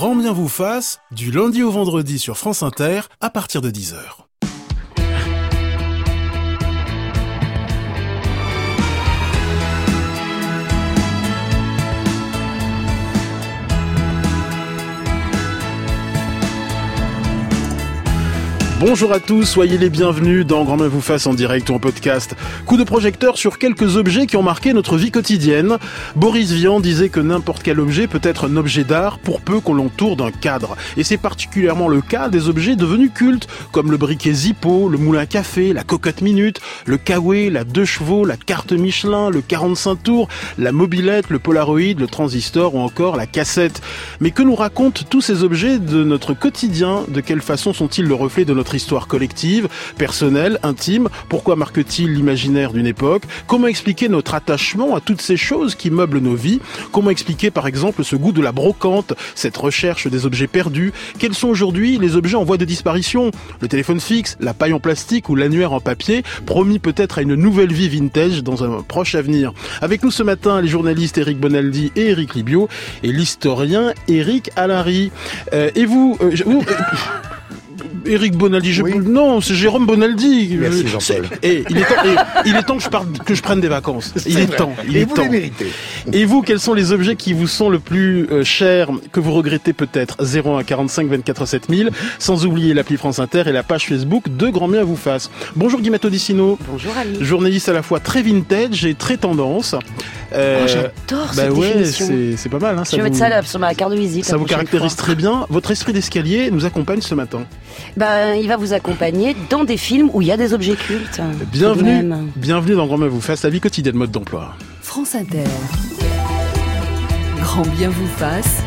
Grand bien vous fasse, du lundi au vendredi sur France Inter, à partir de 10h. Bonjour à tous, soyez les bienvenus dans Grand Bien vous fasse en direct ou en podcast. Coup de projecteur sur quelques objets qui ont marqué notre vie quotidienne. Boris Vian disait que n'importe quel objet peut être un objet d'art pour peu qu'on l'entoure d'un cadre. Et c'est particulièrement le cas des objets devenus cultes, comme le briquet Zippo, le moulin à café, la cocotte minute, le Kawaii, la 2 chevaux, la carte Michelin, le 45 tours, la mobilette, le Polaroid, le transistor ou encore la cassette. Mais que nous racontent tous ces objets de notre quotidien? De quelle façon sont-ils le reflet de notre histoire collective, personnelle, intime? Pourquoi marquent-ils l'imaginaire d'une époque? Comment expliquer notre attachement à toutes ces choses qui meublent nos vies? Comment expliquer par exemple ce goût de la brocante, cette recherche des objets perdus? Quels sont aujourd'hui les objets en voie de disparition? Le téléphone fixe, la paille en plastique ou l'annuaire en papier, promis peut-être à une nouvelle vie vintage dans un proche avenir. Avec nous ce matin, les journalistes Eric Bonaldi et Eric Libio et l'historien Eric Alary. Eric Bonaldi, Oui. Non, c'est Jérôme Bonaldi. Merci Jean-Paul. Il est temps que je prenne des vacances. Il est temps. Et vous les méritez. Et vous, quels sont les objets qui vous sont le plus chers, que vous regrettez peut-être? 01 45 24 7000, sans oublier l'appli France Inter et la page Facebook de Grand Bien vous fasse. Bonjour Guillemette Odissino. Bonjour Ali. Journaliste à la fois très vintage et très tendance. J'adore cette ouais, définition. c'est pas mal. Hein, Je vais mettre ça sur ma carte de visite. Ça la vous prochaine caractérise fois. très bien. Votre esprit d'escalier nous accompagne ce matin. Il va vous accompagner dans des films où il y a des objets cultes. tout de Bienvenue même. dans Grand Bien vous fasse, la vie quotidienne, mode d'emploi. France Inter. Grand bien vous fasse.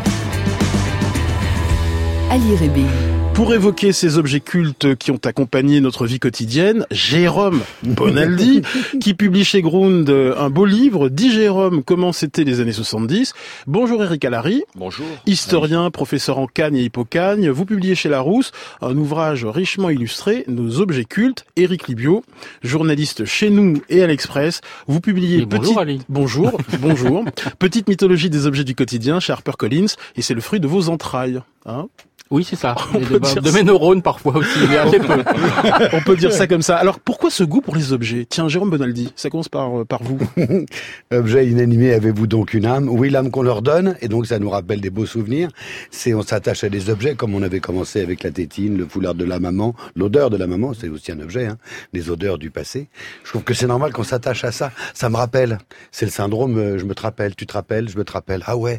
Ali Réby. Pour évoquer ces objets cultes qui ont accompagné notre vie quotidienne, Jérôme Bonaldi, qui publie chez Grund un beau livre, dit Jérôme, comment c'était les années 70. Bonjour Eric Alary. Bonjour. Historien, professeur en Cagne et Hippocagne. Vous publiez chez Larousse un ouvrage richement illustré, Nos objets cultes. Eric Libio, journaliste chez nous et à l'Express. Vous publiez Et bonjour, Ali. Bonjour. Petite mythologie des objets du quotidien chez HarperCollins, et c'est le fruit de vos entrailles. Hein? Oui, c'est ça. On Et peut de dire mes neurones parfois aussi, mais assez peu. On peut dire ça comme ça. Alors, pourquoi ce goût pour les objets? Tiens, Jérôme Bonaldi, ça commence par vous. Objet inanimé, avez-vous donc une âme? Oui, l'âme qu'on leur donne, et donc ça nous rappelle des beaux souvenirs. On s'attache à des objets, comme on avait commencé avec la tétine, le foulard de la maman, l'odeur de la maman, c'est aussi un objet, hein, les odeurs du passé. Je trouve que c'est normal qu'on s'attache à ça. Ça me rappelle. C'est le syndrome, je me te rappelle, tu te rappelles, je me te rappelle. Ah ouais.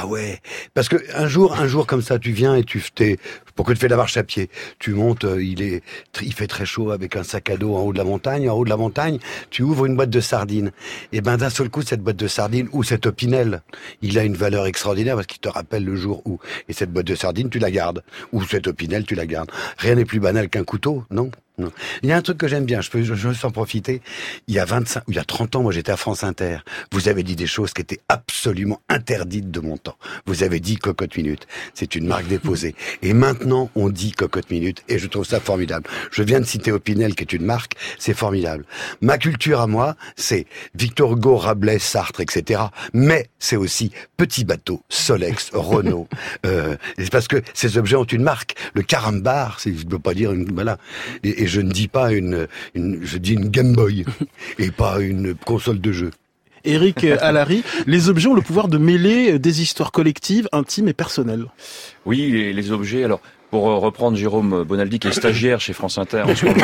Parce que un jour comme ça, tu viens et pourquoi tu fais la marche à pied? Tu montes, il fait très chaud avec un sac à dos en haut de la montagne. En haut de la montagne, tu ouvres une boîte de sardines. Et d'un seul coup, cette boîte de sardines ou cet opinel, il a une valeur extraordinaire parce qu'il te rappelle le jour où. Et cette boîte de sardines, tu la gardes. Ou cet opinel, tu la gardes. Rien n'est plus banal qu'un couteau, non? Non. Il y a un truc que j'aime bien, je veux s'en profiter. Il y a 30 ans, moi j'étais à France Inter. Vous avez dit des choses qui étaient absolument interdites de mon temps. Vous avez dit cocotte minute. C'est une marque déposée. Et maintenant, on dit cocotte minute et je trouve ça formidable. Je viens de citer Opinel qui est une marque, c'est formidable. Ma culture à moi, c'est Victor Hugo, Rabelais, Sartre, etc. Mais c'est aussi Petit Bateau, Solex, Renault. C'est parce que ces objets ont une marque. Le carambar, je ne peux pas dire voilà. Et je ne dis pas je dis une Game Boy et pas une console de jeu. Eric Alary, les objets ont le pouvoir de mêler des histoires collectives, intimes et personnelles. Oui, les objets, alors, pour reprendre Jérôme Bonaldi, qui est stagiaire chez France Inter en ce moment,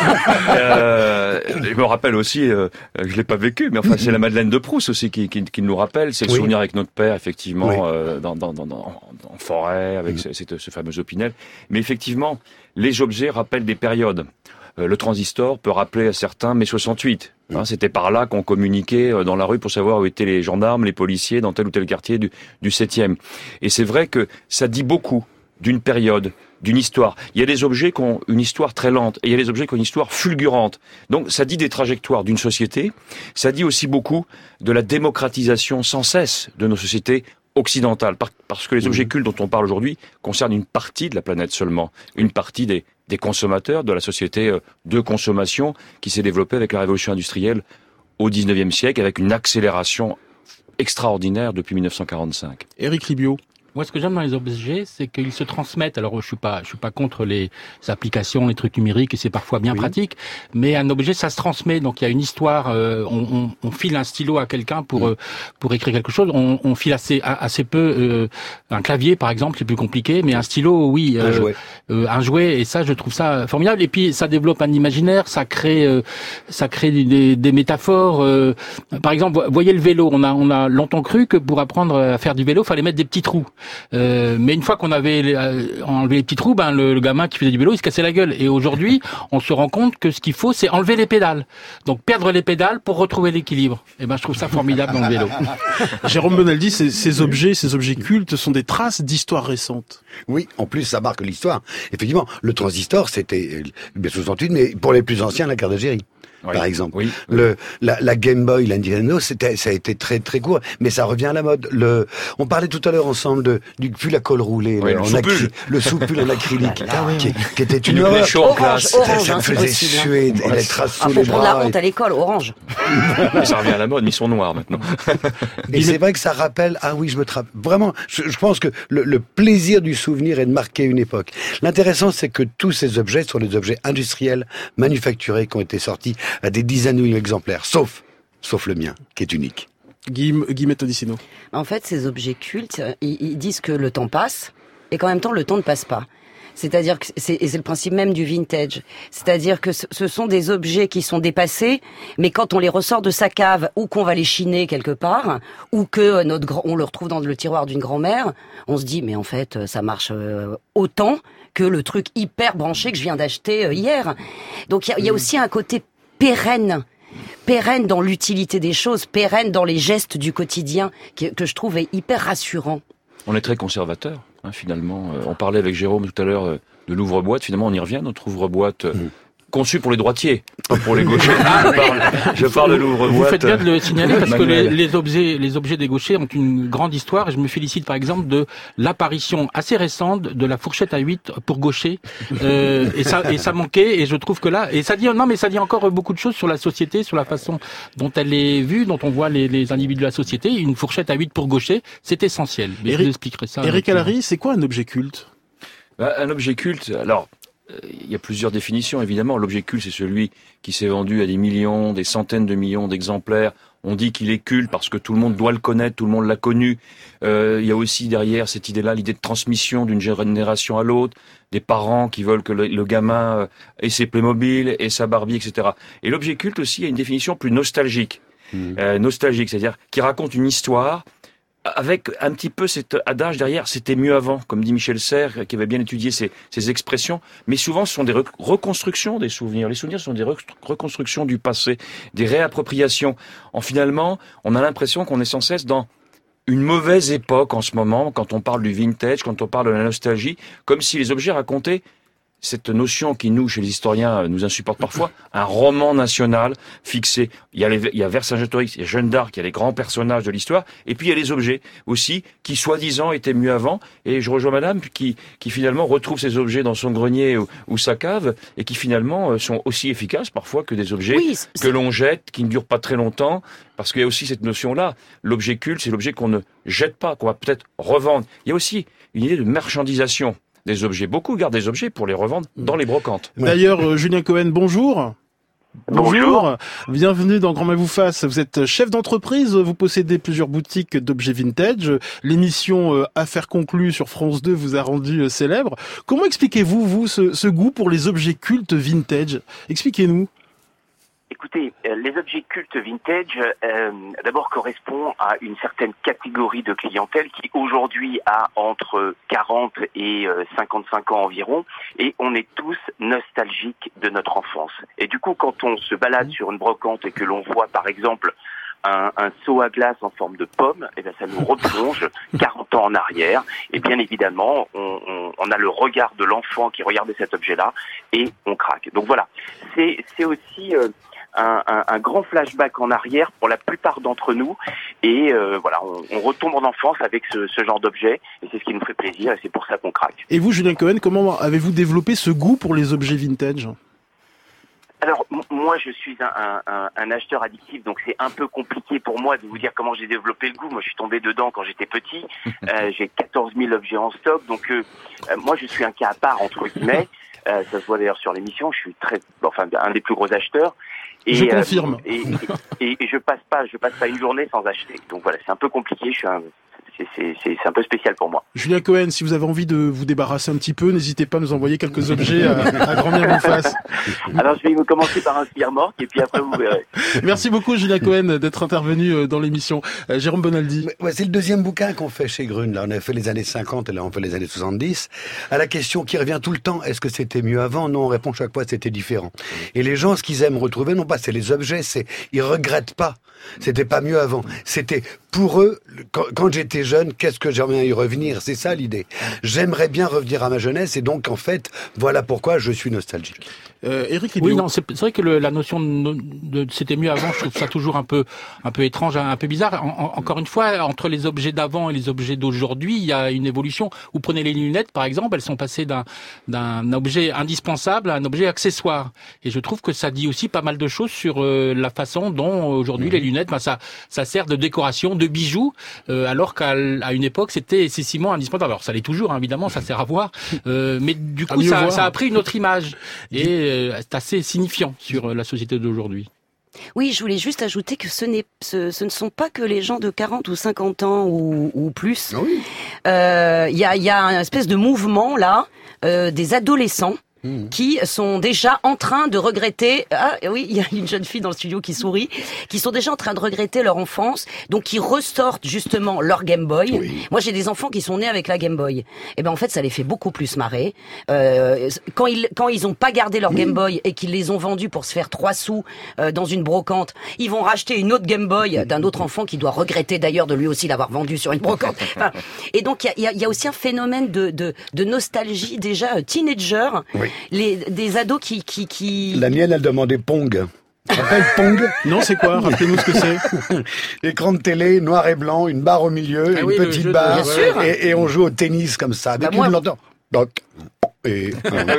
je me rappelle aussi, je l'ai pas vécu, mais enfin, c'est la Madeleine de Proust aussi qui nous rappelle, c'est le souvenir avec notre père, effectivement, en forêt, avec ce fameux Opinel. Mais effectivement, les objets rappellent des périodes. Le transistor peut rappeler à certains mai 68. Hein, c'était par là qu'on communiquait dans la rue pour savoir où étaient les gendarmes, les policiers dans tel ou tel quartier du 7e. Et c'est vrai que ça dit beaucoup d'une période, d'une histoire. Il y a des objets qui ont une histoire très lente et il y a des objets qui ont une histoire fulgurante. Donc ça dit des trajectoires d'une société, ça dit aussi beaucoup de la démocratisation sans cesse de nos sociétés occidentales. Parce que les objets cultes dont on parle aujourd'hui concernent une partie de la planète seulement, une partie des consommateurs, de la société de consommation qui s'est développée avec la révolution industrielle au 19e siècle, avec une accélération extraordinaire depuis 1945. Eric Libio. Moi, ce que j'aime dans les objets, c'est qu'ils se transmettent. Alors, je suis pas contre les applications, les trucs numériques, et c'est parfois bien pratique. Mais un objet, ça se transmet. Donc, il y a une histoire. On file un stylo à quelqu'un pour écrire quelque chose. On file assez peu un clavier, par exemple, c'est plus compliqué. Mais un stylo, oui, un jouet. Et ça, je trouve ça formidable. Et puis, ça développe un imaginaire. Ça crée des métaphores. Par exemple, voyez le vélo. On a longtemps cru que pour apprendre à faire du vélo, fallait mettre des petits trous. Mais une fois qu'on avait enlevé les petits trous, le gamin qui faisait du vélo, il se cassait la gueule. Et aujourd'hui, on se rend compte que ce qu'il faut, c'est enlever les pédales. Donc perdre les pédales pour retrouver l'équilibre. Et je trouve ça formidable dans le vélo. Jérôme Bonaldi, ces objets cultes sont des traces d'histoire récente. Oui, en plus, ça marque l'histoire. Effectivement, le transistor, c'était bien 68, mais pour les plus anciens, la carte d'Algérie. Oui. Par exemple, oui. la Game Boy, la Nintendo, ça a été très très court, mais ça revient à la mode. On parlait tout à l'heure ensemble du pull à col roulé, le soupul en acrylique, qui était une horreur. Orange, ça me faisait suer, et les traces sous les faut prendre la bras. honte à l'école, orange. Ça revient à la mode, mais ils sont noirs maintenant. Et c'est vrai que ça rappelle. Ah oui, je me trappe. Vraiment, je pense que le plaisir du souvenir est de marquer une époque. L'intéressant, c'est que tous ces objets sont des objets industriels, manufacturés, qui ont été sortis à des dizaines de milliers d'exemplaires, sauf le mien, qui est unique. Guillemette Odissino. En fait, ces objets cultes, ils disent que le temps passe, et qu'en même temps, le temps ne passe pas. C'est-à-dire que c'est le principe même du vintage. C'est-à-dire que ce sont des objets qui sont dépassés, mais quand on les ressort de sa cave, ou qu'on va les chiner quelque part, ou que on le retrouve dans le tiroir d'une grand-mère, on se dit, mais en fait, ça marche autant que le truc hyper branché que je viens d'acheter hier. Donc il y a aussi un côté pérenne dans l'utilité des choses, pérenne dans les gestes du quotidien, que je trouve hyper rassurant. On est très conservateur, finalement. On parlait avec Jérôme tout à l'heure de l'ouvre-boîte. Finalement, on y revient, notre ouvre-boîte conçu pour les droitiers, pas pour les gauchers. Je parle de l'ouvre-boîte. Vous faites bien de le signaler parce que les objets des gauchers ont une grande histoire et je me félicite par exemple de l'apparition assez récente de la fourchette à 8 pour gauchers. Et ça manquait et je trouve que là, et ça dit encore beaucoup de choses sur la société, sur la façon dont elle est vue, dont on voit les individus de la société. Une fourchette à 8 pour gauchers, c'est essentiel. Mais je vous expliquerai ça. Eric Allary, c'est quoi un objet culte? Un objet culte, alors, il y a plusieurs définitions, évidemment. L'objet culte, c'est celui qui s'est vendu à des millions, des centaines de millions d'exemplaires. On dit qu'il est culte parce que tout le monde doit le connaître, tout le monde l'a connu. Il y a aussi derrière cette idée-là, l'idée de transmission d'une génération à l'autre, des parents qui veulent que le gamin ait ses Playmobil et sa Barbie, etc. Et l'objet culte aussi a une définition plus nostalgique. Nostalgique, c'est-à-dire qui raconte une histoire avec un petit peu cet adage derrière, c'était mieux avant, comme dit Michel Serres, qui avait bien étudié ces expressions. Mais souvent, ce sont des reconstructions des souvenirs. Les souvenirs sont des reconstructions du passé, des réappropriations. Finalement, on a l'impression qu'on est sans cesse dans une mauvaise époque en ce moment, quand on parle du vintage, quand on parle de la nostalgie, comme si les objets racontaient cette notion qui, nous, chez les historiens, nous insupporte parfois, un roman national fixé. Il y a Vercingétorix, il y a Jeanne d'Arc, il y a les grands personnages de l'histoire, et puis il y a les objets aussi, qui soi-disant étaient mieux avant, et je rejoins madame, qui finalement retrouve ces objets dans son grenier ou sa cave, et qui finalement sont aussi efficaces parfois que des objets que l'on jette, qui ne durent pas très longtemps, parce qu'il y a aussi cette notion-là. L'objet culte, c'est l'objet qu'on ne jette pas, qu'on va peut-être revendre. Il y a aussi une idée de marchandisation des objets. Beaucoup gardent des objets pour les revendre dans les brocantes. D'ailleurs, Julien Cohen, bonjour. Bonjour. Bienvenue dans Grand Mal vous fasse. Vous êtes chef d'entreprise, vous possédez plusieurs boutiques d'objets vintage. L'émission Affaires conclues sur France 2 vous a rendu célèbre. Comment expliquez-vous, vous, ce goût pour les objets cultes vintage? Expliquez-nous. Écoutez, les objets cultes vintage, d'abord correspondent à une certaine catégorie de clientèle qui aujourd'hui a entre 40 et 55 ans environ, et on est tous nostalgiques de notre enfance. Et du coup, quand on se balade sur une brocante et que l'on voit par exemple un seau à glace en forme de pomme, et bien ça nous replonge 40 ans en arrière. Et bien évidemment, on a le regard de l'enfant qui regardait cet objet-là et on craque. Donc voilà, c'est aussi un grand flashback en arrière pour la plupart d'entre nous, et voilà, on retombe en enfance avec ce genre d'objet, et c'est ce qui nous fait plaisir, et c'est pour ça qu'on craque. Et vous, Julien Cohen, comment avez-vous développé ce goût pour les objets vintage? Alors, moi, je suis un acheteur addictif, donc c'est un peu compliqué pour moi de vous dire comment j'ai développé le goût. Moi, je suis tombé dedans quand j'étais petit. J'ai 14 000 objets en stock, donc moi, je suis un cas à part, entre guillemets. Ça se voit d'ailleurs sur l'émission. Je suis un des plus gros acheteurs. Et, je confirme. Et je passe pas une journée sans acheter. Donc voilà, c'est un peu compliqué. C'est un peu spécial pour moi. Julien Cohen, si vous avez envie de vous débarrasser un petit peu, n'hésitez pas à nous envoyer quelques objets à grand bien vous fasse. Alors je vais commencer par un cire-morque et puis après vous verrez. Merci beaucoup Julien Cohen d'être intervenu dans l'émission. Jérôme Bonaldi. Ouais, c'est le deuxième bouquin qu'on fait chez Grune. Là, on a fait les années 50 et là on fait les années 70. À la question qui revient tout le temps, est-ce que c'était mieux avant? Non, on répond chaque fois c'était différent. Et les gens, ce qu'ils aiment retrouver, non pas c'est les objets, ils regrettent pas. C'était pas mieux avant. C'était pour eux, quand j'étais jeune, qu'est-ce que j'aimerais y revenir? C'est ça l'idée. J'aimerais bien revenir à ma jeunesse et donc en fait, voilà pourquoi je suis nostalgique. Éric Oui, non, c'est vrai que la notion de c'était mieux avant, je trouve ça toujours un peu étrange, un peu bizarre. Encore une fois, entre les objets d'avant et les objets d'aujourd'hui, il y a une évolution. Vous prenez les lunettes, par exemple, elles sont passées d'un objet indispensable à un objet accessoire. Et je trouve que ça dit aussi pas mal de choses sur la façon dont aujourd'hui les lunettes, ça sert de décoration, de bijoux, alors qu'à une époque c'était excessivement indispensable. Alors ça l'est toujours, hein, évidemment, ça sert à voir, mais du coup ça a pris une autre image et c'est assez signifiant sur la société d'aujourd'hui. Oui, je voulais juste ajouter que ce ne sont pas que les gens de 40 ou 50 ans ou plus. Oui. Il y a un espèce de mouvement là, des adolescents qui sont déjà en train de regretter, ah oui, il y a une jeune fille dans le studio qui sourit, qui sont déjà en train de regretter leur enfance, donc qui ressortent justement leur Game Boy. Oui. Moi j'ai des enfants qui sont nés avec la Game Boy. Et ben en fait ça les fait beaucoup plus marrer. Quand ils ont pas gardé leur Game Boy et qu'ils les ont vendus pour se faire 3 sous dans une brocante, ils vont racheter une autre Game Boy d'un autre enfant qui doit regretter d'ailleurs de lui aussi l'avoir vendu sur une brocante. Enfin, et donc il y a aussi un phénomène de nostalgie déjà teenager. Oui. Des ados qui... La mienne, elle demandait Pong. Tu te rappelles Pong? Non, c'est quoi? Rappelez-nous ce que c'est. Écran de télé, noir et blanc, une barre au milieu, une petite barre, et on joue au tennis comme ça. Depuis longtemps. Donc... Et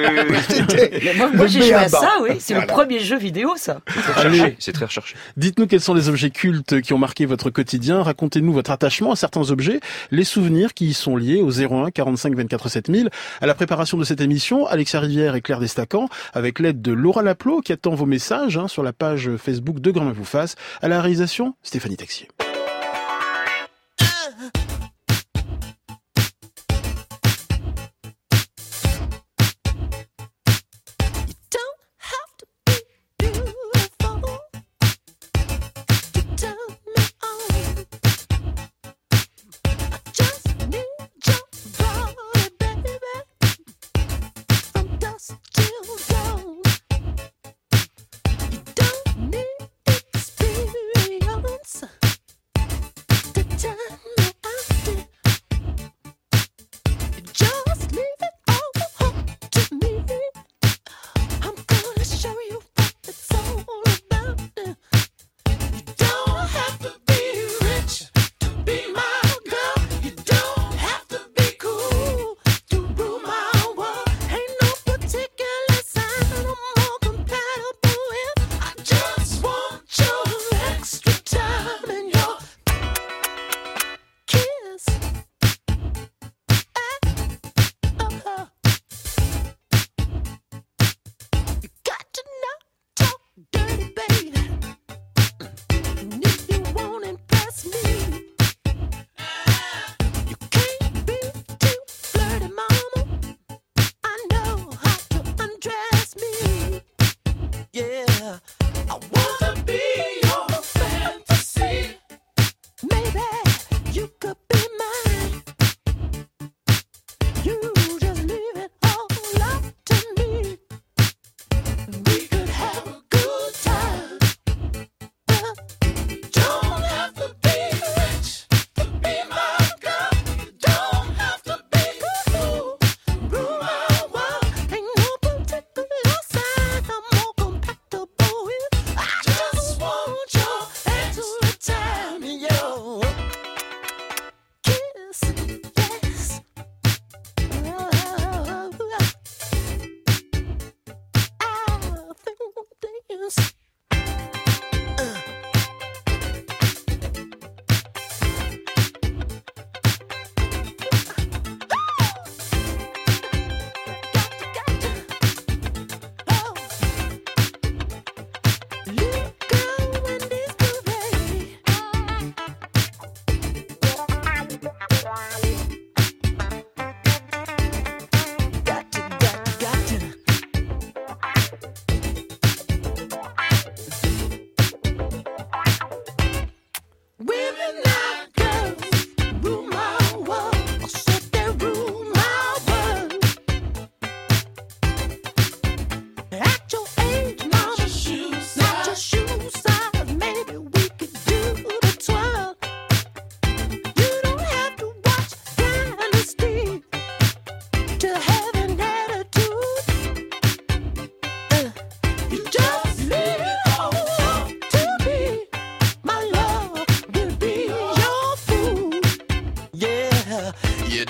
moi j'ai joué à ça, oui. C'est le premier jeu vidéo, ça. C'est très recherché. Dites-nous quels sont les objets cultes qui ont marqué votre quotidien. Racontez-nous votre attachement à certains objets, les souvenirs qui y sont liés au 01 45 24 7000. À la préparation de cette émission, Alexia Rivière et Claire Destacan, avec l'aide de Laura Laplot, qui attend vos messages sur la page Facebook de Grand Bien vous fasse. À la réalisation, Stéphanie Texier.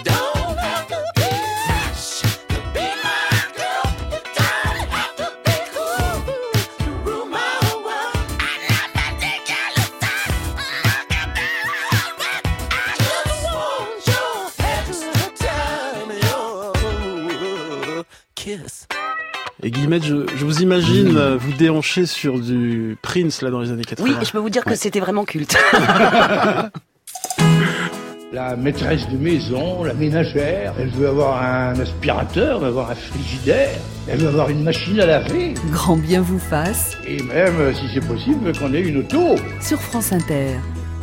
Et Guillemette, je vous imagine vous déhancher sur du Prince là dans les années 80. Oui, et je peux vous dire que c'était vraiment culte. La maîtresse de maison, la ménagère, elle veut avoir un aspirateur, elle veut avoir un frigidaire, elle veut avoir une machine à laver. Grand bien vous fasse. Et même, si c'est possible, qu'on ait une auto. Sur France Inter.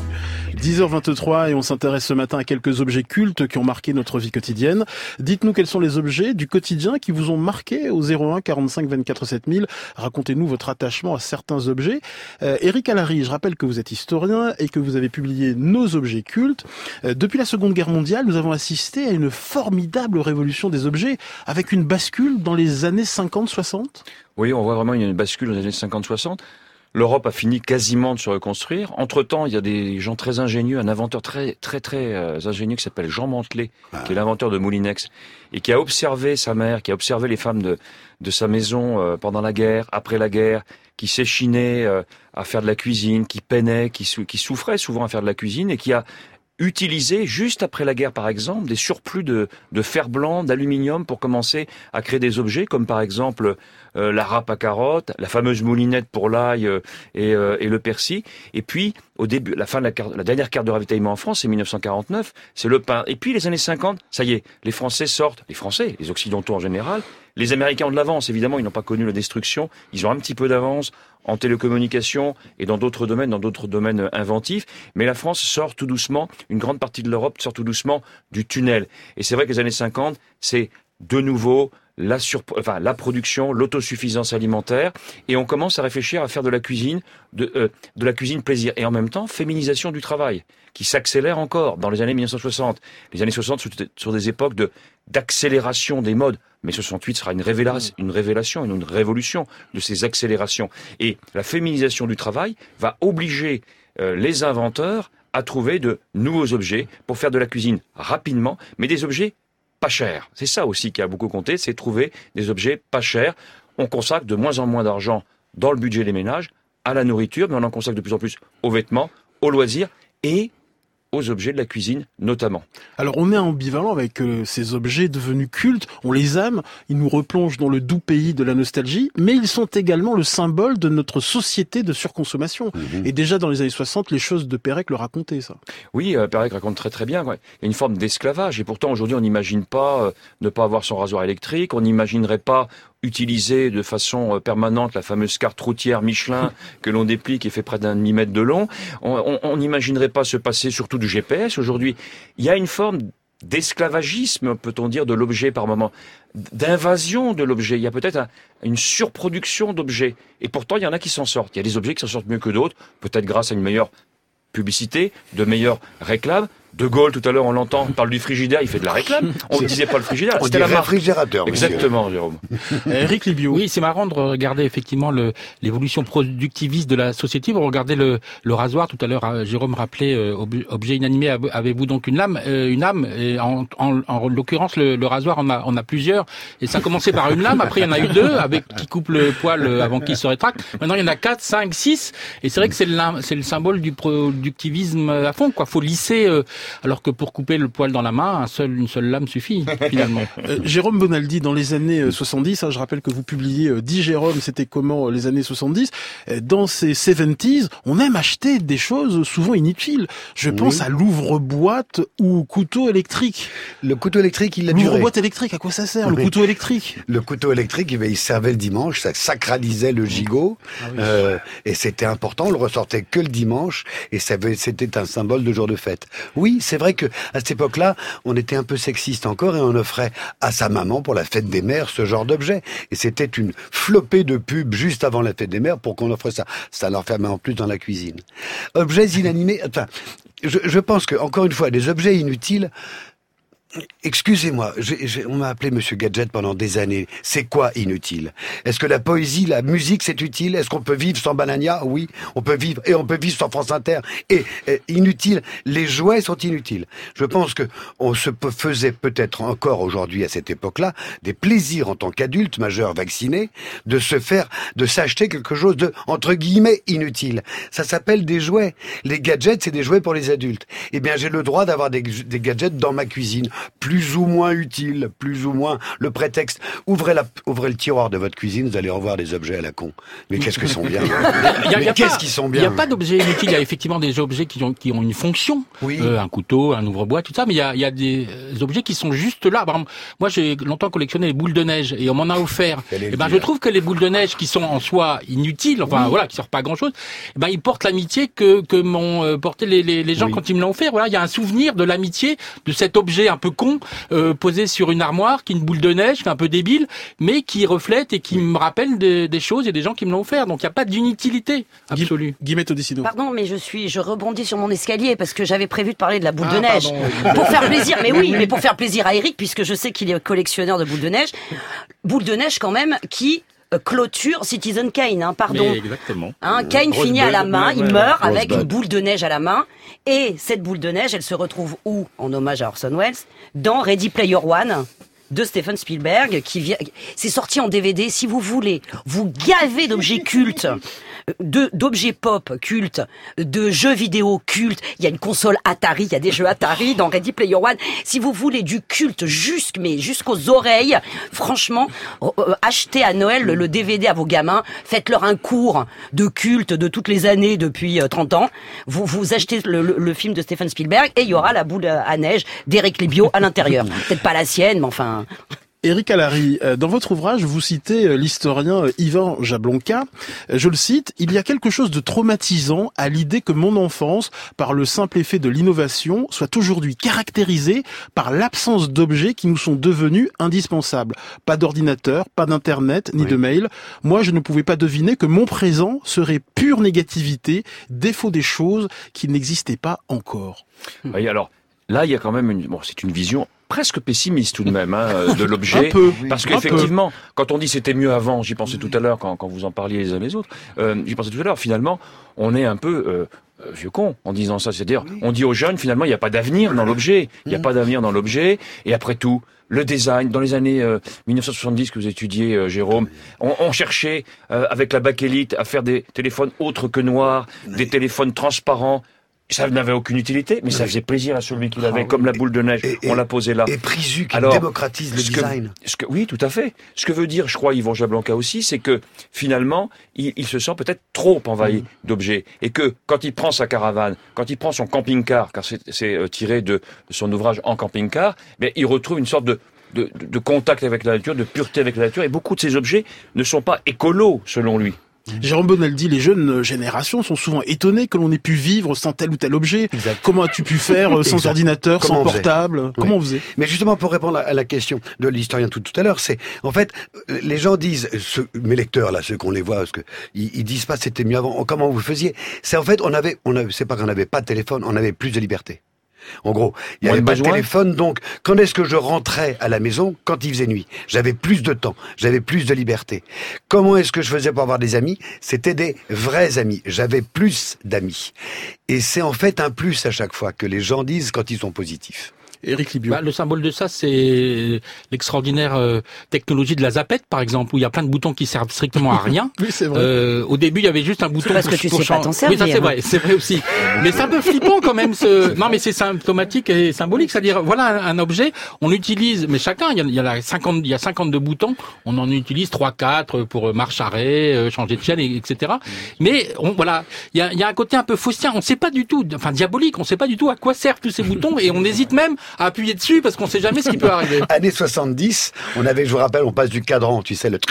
10h23 et on s'intéresse ce matin à quelques objets cultes qui ont marqué notre vie quotidienne. Dites-nous quels sont les objets du quotidien qui vous ont marqué au 01 45 24 7000. Racontez-nous votre attachement à certains objets. Éric Allary, je rappelle que vous êtes historien et que vous avez publié Nos objets cultes. Depuis la Seconde Guerre mondiale, nous avons assisté à une formidable révolution des objets avec une bascule dans les années 50-60. Oui, on voit vraiment une bascule dans les années 50-60. L'Europe a fini quasiment de se reconstruire. Entre-temps, il y a des gens très ingénieux, un inventeur très ingénieux qui s'appelle Jean Mantelet, qui est l'inventeur de Moulinex, et qui a observé sa mère, qui a observé les femmes de sa maison pendant la guerre, après la guerre, qui s'échinaient à faire de la cuisine, qui peinaient, qui souffraient souvent à faire de la cuisine, et qui a utilisé, juste après la guerre par exemple, des surplus de fer blanc, d'aluminium pour commencer à créer des objets comme par exemple la râpe à carottes, la fameuse moulinette pour l'ail et le persil. Et puis, au début, la dernière carte de ravitaillement en France, c'est 1949, c'est le pain. Et puis les années 50, ça y est, les Français sortent, les Occidentaux en général. Les Américains ont de l'avance, évidemment, ils n'ont pas connu la destruction, ils ont un petit peu d'avance en télécommunication et dans d'autres domaines inventifs, mais la France sort tout doucement, une grande partie de l'Europe sort tout doucement du tunnel. Et c'est vrai que les années 50, c'est de nouveau la production, l'autosuffisance alimentaire, et on commence à réfléchir à faire de la cuisine, de la cuisine plaisir, et en même temps, féminisation du travail, qui s'accélère encore dans les années 1960. Les années 60 sont des époques d'accélération des modes, mais 68 sera une révélation, une révolution de ces accélérations. Et la féminisation du travail va obliger les inventeurs à trouver de nouveaux objets pour faire de la cuisine rapidement, mais des objets pas chers. C'est ça aussi qui a beaucoup compté, c'est trouver des objets pas chers. On consacre de moins en moins d'argent dans le budget des ménages à la nourriture, mais on en consacre de plus en plus aux vêtements, aux loisirs et aux objets de la cuisine notamment. Alors on est ambivalent avec ces objets devenus cultes, on les aime, ils nous replongent dans le doux pays de la nostalgie, mais ils sont également le symbole de notre société de surconsommation. Et déjà dans les années 60, les choses de Pérec le racontaient, ça. Oui, Pérec raconte très bien. Ouais. Il y a une forme d'esclavage, et pourtant aujourd'hui on n'imagine pas ne pas avoir son rasoir électrique, on n'imaginerait pas utiliser de façon permanente la fameuse carte routière Michelin que l'on déplie, qui est fait près d'un demi-mètre de long. On n'imaginerait pas se passer surtout du GPS aujourd'hui. Il y a une forme d'esclavagisme, peut-on dire, de l'objet par moment, d'invasion de l'objet. Il y a peut-être une surproduction d'objets. Et pourtant, il y en a qui s'en sortent. Il y a des objets qui s'en sortent mieux que d'autres, peut-être grâce à une meilleure publicité, de meilleures réclames. De Gaulle, tout à l'heure, on l'entend, on parle du frigidaire, il fait de la réclame. On ne disait pas le frigidaire, c'était la marque. Réfrigérateur. Exactement, Jérôme. Eric Libio. Oui, c'est marrant de regarder effectivement l'évolution productiviste de la société. Vous regardez le rasoir, tout à l'heure, Jérôme rappelait, objet inanimé, avez-vous donc une âme, et en l'occurrence, le rasoir, on a plusieurs. Et ça a commencé par une lame, après il y en a eu deux, qui coupe le poil avant qu'il se rétracte. Maintenant, il y en a 4, 5, 6. Et c'est vrai que c'est le symbole du productivisme à fond, quoi. Faut lisser, alors que pour couper le poil dans la main, une seule lame suffit, finalement. Jérôme Bonaldi, dans les années 70, je rappelle que vous publiez Dis Jérôme, c'était comment les années 70. Dans ces 70s, on aime acheter des choses souvent inutiles. Je pense à l'ouvre-boîte ou couteau électrique. Le couteau électrique, il a duré. L'ouvre-boîte électrique, à quoi ça sert, le couteau électrique? Le couteau électrique, il servait le dimanche, ça sacralisait le gigot, et c'était important, on le ressortait que le dimanche, et c'était un symbole de jour de fête. Oui, c'est vrai que à cette époque-là, on était un peu sexiste encore et on offrait à sa maman pour la fête des mères ce genre d'objet. Et c'était une flopée de pubs juste avant la fête des mères pour qu'on offre ça. Ça leur fermait en plus dans la cuisine. Objets inanimés, je pense que, encore une fois, des objets inutiles, Excusez-moi, on m'a appelé Monsieur Gadget pendant des années. C'est quoi inutile? Est-ce que la poésie, la musique, c'est utile? Est-ce qu'on peut vivre sans Banania? Oui, on peut vivre, et on peut vivre sans France Inter. Et inutile, les jouets sont inutiles. Je pense que on se faisait peut-être encore aujourd'hui à cette époque-là des plaisirs en tant qu'adulte majeur vacciné de s'acheter quelque chose de entre guillemets inutile. Ça s'appelle des jouets. Les gadgets, c'est des jouets pour les adultes. Eh bien, j'ai le droit d'avoir des gadgets dans ma cuisine. Plus ou moins utile, plus ou moins le prétexte. Ouvrez le tiroir de votre cuisine, vous allez revoir des objets à la con. Mais qu'est-ce qu'ils sont bien. Qu'est-ce qu'ils sont bien. Il n'y a pas d'objets inutiles, il y a effectivement des objets qui ont une fonction. Oui. Un couteau, un ouvre-bois, tout ça, mais il y a des objets qui sont juste là. Par exemple, moi j'ai longtemps collectionné les boules de neige et on m'en a offert. Je trouve que les boules de neige qui sont en soi inutiles, qui servent pas à grand chose, ils portent l'amitié que m'ont porté les gens quand ils me l'ont offert. Voilà, il y a un souvenir de l'amitié de cet objet un peu con posé sur une armoire, qui est une boule de neige, qui est un peu débile, mais qui reflète et qui me rappelle des choses et des gens qui me l'ont offert. Donc il n'y a pas d'inutilité absolue. Guillemette Odissino. Pardon, mais je rebondis sur mon escalier parce que j'avais prévu de parler de la boule de neige. Pour faire plaisir, mais pour faire plaisir à Eric, puisque je sais qu'il est collectionneur de boules de neige. Boule de neige quand même qui clôture Citizen Kane, pardon. Mais exactement. Kane finit à la main, il meurt avec une boule de neige à la main, et cette boule de neige, elle se retrouve où, en hommage à Orson Welles, dans Ready Player One de Steven Spielberg, c'est sorti en DVD. Si vous voulez vous gaver d'objets cultes, d'objets pop cultes, de jeux vidéo cultes, il y a une console Atari, il y a des jeux Atari dans Ready Player One. Si vous voulez du culte jusqu'aux oreilles, franchement, achetez à Noël le DVD à vos gamins, faites-leur un cours de culte de toutes les années depuis 30 ans. Vous achetez le film de Steven Spielberg et il y aura la boule à neige d'Éric Libio à l'intérieur. Peut-être pas la sienne, mais enfin... Éric Allary, dans votre ouvrage, vous citez l'historien Yvan Jablonka. Je le cite, « Il y a quelque chose de traumatisant à l'idée que mon enfance, par le simple effet de l'innovation, soit aujourd'hui caractérisée par l'absence d'objets qui nous sont devenus indispensables. Pas d'ordinateur, pas d'internet, ni de mail. Moi, je ne pouvais pas deviner que mon présent serait pure négativité, défaut des choses qui n'existaient pas encore. » Oui, alors, là, il y a quand même c'est une vision presque pessimiste tout de même de l'objet, parce qu'effectivement, quand on dit c'était mieux avant, j'y pensais tout à l'heure quand vous en parliez les uns les autres, j'y pensais tout à l'heure, finalement, on est un peu vieux con en disant ça, c'est-à-dire on dit aux jeunes finalement il n'y a pas d'avenir dans l'objet, il n'y a pas d'avenir dans l'objet, et après tout, le design, dans les années 1970 que vous étudiez, Jérôme, on cherchait avec la bakélite à faire des téléphones autres que noirs, des téléphones transparents. Ça n'avait aucune utilité, mais ça faisait plaisir à celui qui l'avait, comme la boule de neige, on l'a posée là. Et Prisu qui démocratise le design. Oui, tout à fait. Ce que veut dire, je crois, Yvan Jablonka aussi, c'est que, finalement, il se sent peut-être trop envahi d'objets. Et que, quand il prend sa caravane, quand il prend son camping-car, car c'est tiré de son ouvrage En camping-car, mais il retrouve une sorte de contact avec la nature, de pureté avec la nature, et beaucoup de ces objets ne sont pas écolos, selon lui. Jérôme Bonnel dit, les jeunes générations sont souvent étonnées que l'on ait pu vivre sans tel ou tel objet. Exact. Comment as-tu pu faire sans ordinateur, sans portable? Comment on faisait? Mais justement, pour répondre à la question de l'historien tout à l'heure, c'est, en fait, les gens disent, mes lecteurs, là, ceux qu'on les voit, parce que ils disent pas c'était mieux avant, comment vous faisiez? C'est en fait, c'est pas qu'on n'avait pas de téléphone, on avait plus de liberté. En gros, il n'y avait pas de téléphone, donc quand est-ce que je rentrais à la maison? Quand il faisait nuit. J'avais plus de temps, j'avais plus de liberté. Comment est-ce que je faisais pour avoir des amis? C'était des vrais amis, j'avais plus d'amis. Et c'est en fait un plus à chaque fois que les gens disent quand ils sont positifs. Éric Libio. Le symbole de ça, c'est l'extraordinaire technologie de la zapette, par exemple, où il y a plein de boutons qui servent strictement à rien. Oui, c'est vrai. Au début, il y avait juste un bouton parce que tu sais pas t'en servir. Oui, ça c'est vrai aussi. Mais c'est un peu flippant quand même. Non, mais c'est symptomatique et symbolique, c'est-à-dire voilà un objet, on utilise, mais chacun, il y a 52 boutons, on en utilise 3-4 pour marche arrêt, changer de chaîne, etc. Mais il y a un côté un peu faustien. On sait pas du tout, enfin diabolique, on sait pas du tout à quoi servent tous ces boutons et on hésite même à appuyer dessus parce qu'on sait jamais ce qui peut arriver. Années 70, je vous rappelle, on passe du cadran, tu sais,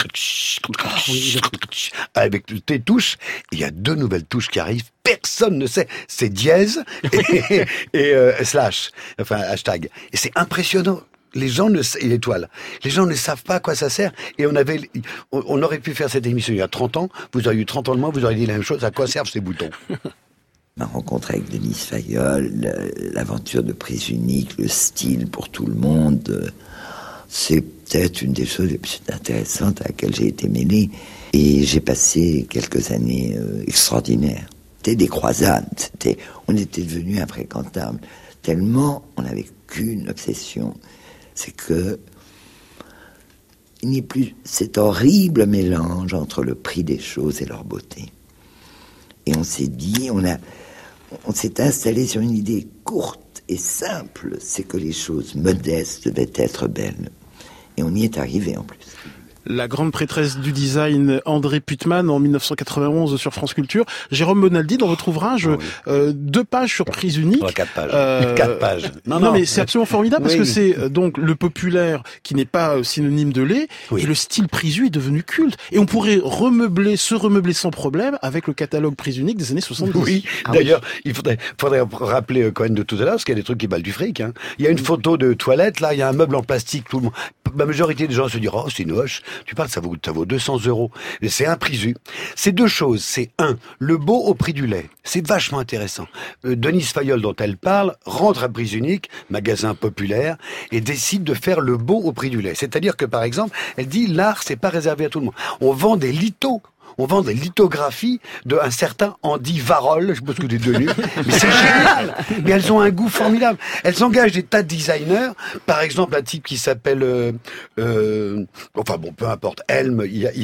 avec tes touches, il y a 2 nouvelles touches qui arrivent, personne ne sait, c'est dièse et slash, enfin hashtag. Et c'est impressionnant. Les gens et l'étoile. Les gens ne savent pas à quoi ça sert. Et on aurait pu faire cette émission il y a 30 ans. Vous auriez eu 30 ans de moins, vous auriez dit la même chose. À quoi servent ces boutons? Ma rencontre avec Denise Fayolle, l'aventure de Prise Unique, le style pour tout le monde, c'est peut-être une des choses les plus intéressantes à laquelle j'ai été mêlée. Et j'ai passé quelques années extraordinaires. C'était des croisades, on était devenus infréquentables. Tellement on n'avait qu'une obsession, c'est que il n'y a plus cet horrible mélange entre le prix des choses et leur beauté. Et on s'est dit, on s'est installé sur une idée courte et simple, c'est que les choses modestes devaient être belles. Et on y est arrivé en plus. La grande prêtresse du design André Putman en 1991 sur France Culture. Jérôme Bonaldi, dans votre ouvrage, 2 pages sur Prise Unique. 4 pages. 4 pages. Non, mais c'est absolument formidable parce que c'est donc le populaire qui n'est pas synonyme de laid et le style Prise est devenu culte. Et on pourrait se remeubler sans problème avec le catalogue Prise Unique des années 70. Oui, d'ailleurs, il faudrait rappeler Cohen de tout à l'heure parce qu'il y a des trucs qui valent du fric. Hein. Il y a une photo de toilette, là, il y a un meuble en plastique, tout le monde. La majorité des gens se disent, oh, c'est moche. Tu parles, ça vaut 200 €. Et c'est un prix. C'est 2 choses. C'est le beau au prix du lait. C'est vachement intéressant. Denise Fayolle, dont elle parle, rentre à Prise Unique, magasin populaire, et décide de faire le beau au prix du lait. C'est-à-dire que, par exemple, elle dit, l'art, c'est pas réservé à tout le monde. On vend des lithos. On vend des lithographies d'un certain Andy Warhol, je pense que des deux nuls, mais c'est génial. Mais elles ont un goût formidable. Elles engagent des tas de designers, par exemple un type qui s'appelle, enfin bon, peu importe, Helm,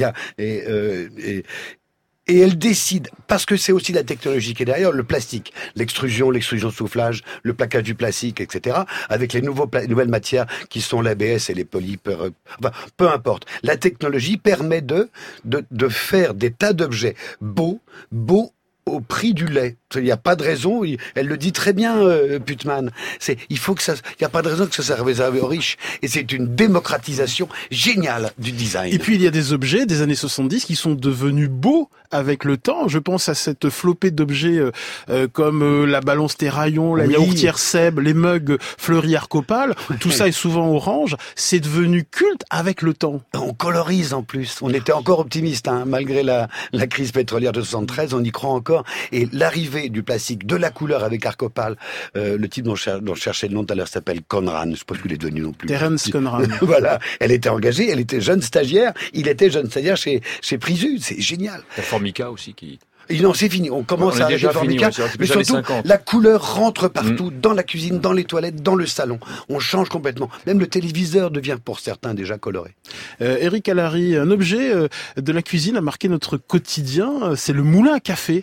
et elle décide, parce que c'est aussi la technologie qui est derrière, le plastique, l'extrusion soufflage, le plaquage du plastique, etc., avec les nouvelles matières qui sont l'ABS et les polypeurs, enfin, peu importe. La technologie permet de faire des tas d'objets beaux au prix du lait. Il n'y a pas de raison, elle le dit très bien, Putman. Il n'y a pas de raison que ça soit réservé aux riches. Et c'est une démocratisation géniale du design. Et puis il y a des objets des années 70 qui sont devenus beaux avec le temps. Je pense à cette flopée d'objets comme la balance Terraillon, la yaourtière Seb, les mugs Fleury Arcopal. Tout ça est souvent orange. C'est devenu culte avec le temps. On colorise en plus. On était encore optimiste, hein, malgré la crise pétrolière de 73. On y croit encore. Et l'arrivée du plastique, de la couleur avec Arcopal, le type dont je cherchais le nom tout à l'heure s'appelle Conran. Je sais pas ce qu'il est devenu non plus. Terence Conran. Voilà. Elle était engagée. Elle était jeune stagiaire. Il était jeune stagiaire chez Prisu. C'est génial. Formica aussi qui... Non, c'est fini. On commence à arrêter Formica. Mais surtout, la couleur rentre partout, dans la cuisine, dans les toilettes, dans le salon. On change complètement. Même le téléviseur devient, pour certains, déjà coloré. Eric Allary, un objet de la cuisine a marqué notre quotidien. C'est le moulin à café.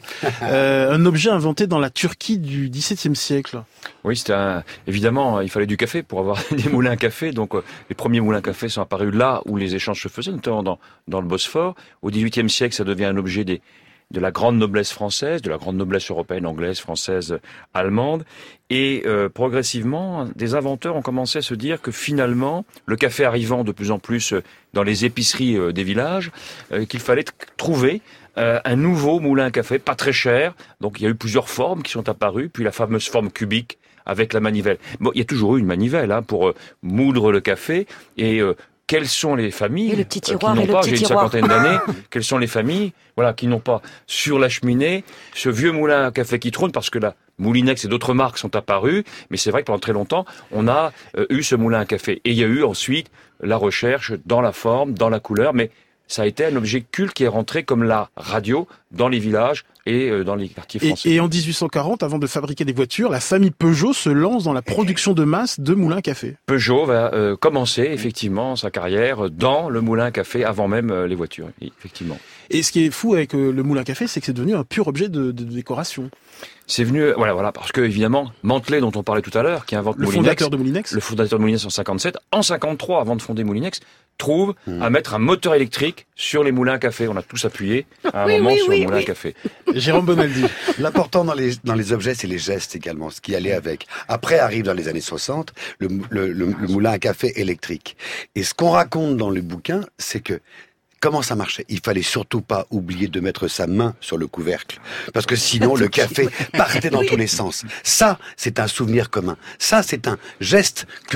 Un objet inventé dans la Turquie du XVIIe siècle. Oui, évidemment, il fallait du café pour avoir des moulins à café. Donc, les premiers moulins à café sont apparus là où les échanges se faisaient, notamment dans le Bosphore. Au XVIIIe siècle, ça devient un objet de la grande noblesse française, de la grande noblesse européenne, anglaise, française, allemande. Et progressivement, des inventeurs ont commencé à se dire que finalement, le café arrivant de plus en plus dans les épiceries des villages, qu'il fallait trouver un nouveau moulin à café, pas très cher. Donc il y a eu plusieurs formes qui sont apparues, puis la fameuse forme cubique avec la manivelle. Bon, il y a toujours eu une manivelle pour moudre le café et... quelles sont les familles qui n'ont pas, j'ai une cinquantaine d'années, quelles sont les familles qui n'ont pas sur la cheminée ce vieux moulin à café qui trône, parce que là, Moulinex et d'autres marques sont apparues, mais c'est vrai que pendant très longtemps, on a eu ce moulin à café. Et il y a eu ensuite la recherche dans la forme, dans la couleur, mais ça a été un objet culte qui est rentré comme la radio dans les villages et dans les quartiers français. Et en 1840, avant de fabriquer des voitures, la famille Peugeot se lance dans la production de masse de moulins à café. Peugeot va commencer effectivement sa carrière dans le moulin à café avant même les voitures, effectivement. Et ce qui est fou avec le moulin à café, c'est que c'est devenu un pur objet de décoration. C'est venu, voilà, parce que évidemment, Mantelet, dont on parlait tout à l'heure, qui invente le fondateur de Moulinex, le fondateur de Moulinex en 57, en 53, avant de fonder Moulinex, trouve à mettre un moteur électrique sur les moulins à café. On a tous appuyé à un moment sur le moulin à café. Jérôme Bonaldi. L'important dans les objets, c'est les gestes également, ce qui allait avec. Après arrive dans les années 60 le moulin à café électrique. Et ce qu'on raconte dans le bouquin, c'est que comment ça marchait? Il fallait surtout pas oublier de mettre sa main sur le couvercle, parce que sinon le café partait dans tous les sens. Ça, c'est un souvenir commun. Ça, c'est un geste culte.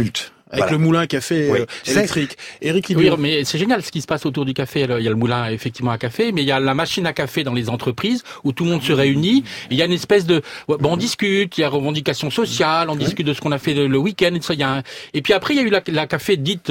avec le moulin à café électrique. Éric Livion. Oui, mais c'est génial ce qui se passe autour du café. Il y a le moulin effectivement à café, mais il y a la machine à café dans les entreprises où tout le monde se réunit. Il y a une espèce de, on discute, il y a revendication sociale, on discute de ce qu'on a fait le week-end. Et puis après il y a eu la café dite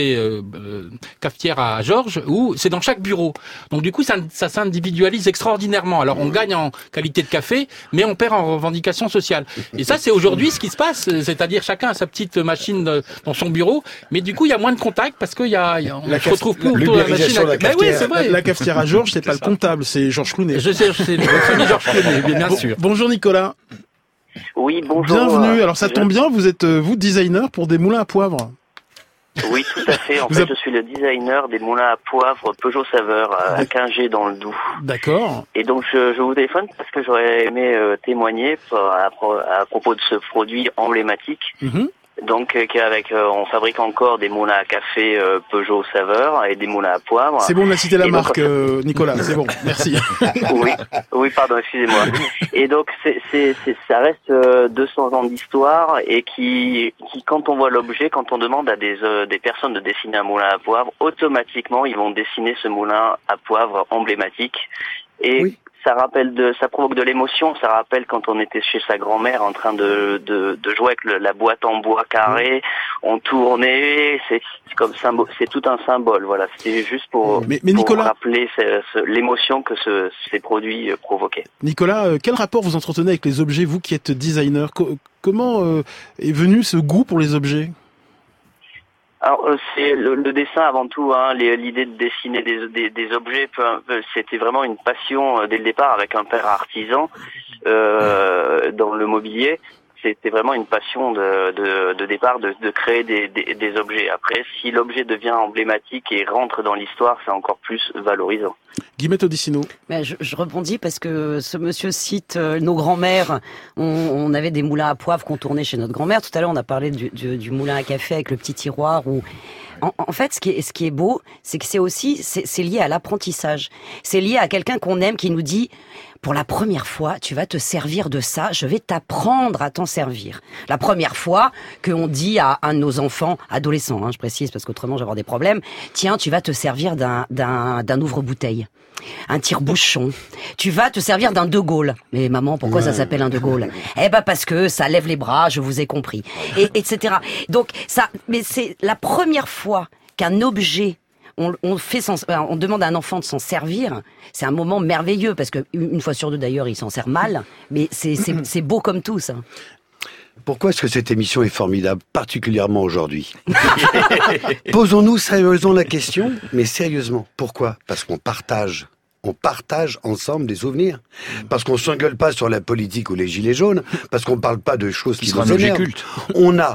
cafetière à Georges où c'est dans chaque bureau. Donc du coup ça s'individualise extraordinairement. Alors on gagne en qualité de café, mais on perd en revendication sociale. Et ça c'est aujourd'hui ce qui se passe, c'est-à-dire chacun a sa petite machine dans son bureau, mais du coup il y a moins de contact parce qu'on se retrouve plus autour de la machine. Oui, c'est vrai. La cafetière à Georges, c'est pas le comptable, c'est Georges Clooney. Je sais, c'est Georges Clooney, bien sûr. Bonjour Nicolas. Oui, bonjour. Bienvenue. Alors ça tombe bien, vous êtes designer pour des moulins à poivre. Oui, tout à fait. En fait, je suis le designer des moulins à poivre Peugeot Saveur à Quingé dans le Doubs. D'accord. Et donc, je vous téléphone parce que j'aurais aimé témoigner à propos de ce produit emblématique. Donc, on fabrique encore des moulins à café Peugeot Saveur et des moulins à poivre. C'est bon, on a cité la marque, Nicolas. C'est bon, merci. Oui, pardon, excusez-moi. Et donc, ça reste 200 ans d'histoire et qui, quand on voit l'objet, quand on demande à des personnes de dessiner un moulin à poivre, automatiquement, ils vont dessiner ce moulin à poivre emblématique. Et ça provoque de l'émotion. Ça rappelle quand on était chez sa grand-mère en train de jouer avec la boîte en bois carré. On tournait. C'est comme symbole. C'est tout un symbole. Voilà. C'était juste pour Nicolas, rappeler l'émotion que ces produits provoquaient. Nicolas, quel rapport vous entretenez avec les objets, vous qui êtes designer? Comment est venu ce goût pour les objets? Alors c'est le dessin avant tout, l'idée de dessiner des objets, c'était vraiment une passion dès le départ avec un père artisan dans le mobilier. C'était vraiment une passion de départ de créer des objets. Après, si l'objet devient emblématique et rentre dans l'histoire, c'est encore plus valorisant. Guillemette Odissino. Je rebondis parce que ce monsieur cite nos grands-mères. On avait des moulins à poivre qu'on tournait chez notre grand-mère. Tout à l'heure, on a parlé du moulin à café avec le petit tiroir où... En fait, ce qui est beau, c'est que c'est lié à l'apprentissage. C'est lié à quelqu'un qu'on aime qui nous dit, pour la première fois, tu vas te servir de ça, je vais t'apprendre à t'en servir. La première fois qu'on dit à un de nos enfants, adolescents, je précise, parce qu'autrement je vais avoir des problèmes, tiens, tu vas te servir d'un ouvre-bouteille. Un tire-bouchon. Tu vas te servir d'un De Gaulle. Mais maman, pourquoi ça s'appelle un De Gaulle? parce que ça lève les bras, je vous ai compris. Etc. Donc mais c'est la première fois qu'un objet, on demande à un enfant de s'en servir. C'est un moment merveilleux parce que une fois sur deux d'ailleurs, il s'en sert mal. Mais c'est beau comme tout ça. Pourquoi est-ce que cette émission est formidable, particulièrement aujourd'hui? Posons-nous sérieusement la question, mais sérieusement. Pourquoi? Parce qu'on partage. On partage ensemble des souvenirs. Parce qu'on s'engueule pas sur la politique ou les gilets jaunes. Parce qu'on parle pas de choses qui nous énervent. On a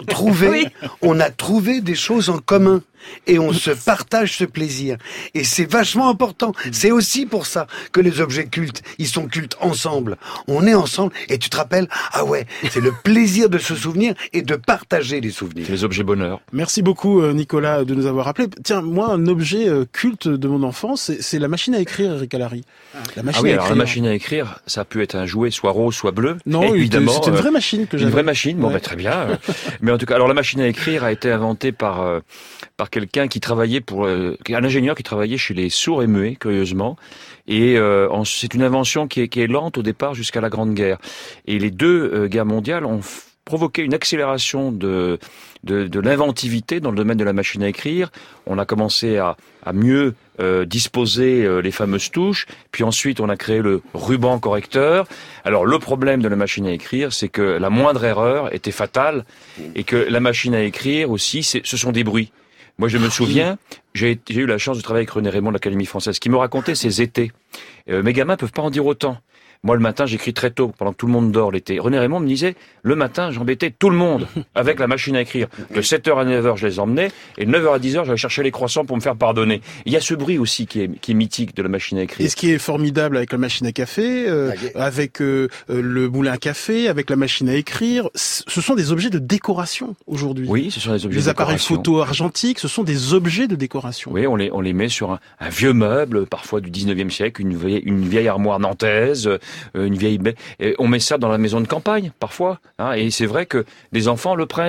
trouvé des choses en commun. Et on se partage ce plaisir. Et c'est vachement important. C'est aussi pour ça que les objets cultes, ils sont cultes ensemble. On est ensemble et tu te rappelles, c'est le plaisir de se souvenir et de partager les souvenirs. C'est les objets bonheur. Merci beaucoup Nicolas de nous avoir rappelé. Tiens, moi un objet culte de mon enfance, c'est la machine à écrire, Eric Allary. La machine à écrire, ça a pu être un jouet soit rose, soit bleu. Non, évidemment. C'était une vraie machine que j'avais. Une vraie machine, très bien. Mais en tout cas, alors la machine à écrire a été inventée par quelqu'un qui travaillait un ingénieur qui travaillait chez les sourds et muets, curieusement. Et c'est une invention qui est lente au départ jusqu'à la Grande Guerre. Et les deux guerres mondiales ont provoqué une accélération de l'inventivité dans le domaine de la machine à écrire. On a commencé à mieux disposer les fameuses touches, puis ensuite on a créé le ruban correcteur. Alors le problème de la machine à écrire, c'est que la moindre erreur était fatale, et que la machine à écrire aussi, ce sont des bruits. Moi, je me souviens, j'ai eu la chance de travailler avec René Raymond de l'Académie française, qui me racontait ses étés. Mes gamins peuvent pas en dire autant. Moi, le matin, j'écris très tôt, pendant que tout le monde dort l'été. René Raymond me disait, le matin, j'embêtais tout le monde avec la machine à écrire. De 7h à 9h, je les emmenais, et de 9h à 10h, j'allais chercher les croissants pour me faire pardonner. Il y a ce bruit aussi qui est mythique de la machine à écrire. Et ce qui est formidable avec la machine à café, avec le moulin à café, avec la machine à écrire, ce sont des objets de décoration aujourd'hui. Oui, ce sont des objets de décoration. Les appareils photo argentiques, ce sont des objets de décoration. Oui, on les met sur un vieux meuble, parfois du 19e siècle, une vieille armoire nantaise, une vieille baie. Et on met ça dans la maison de campagne, parfois. Et c'est vrai que les enfants le prennent.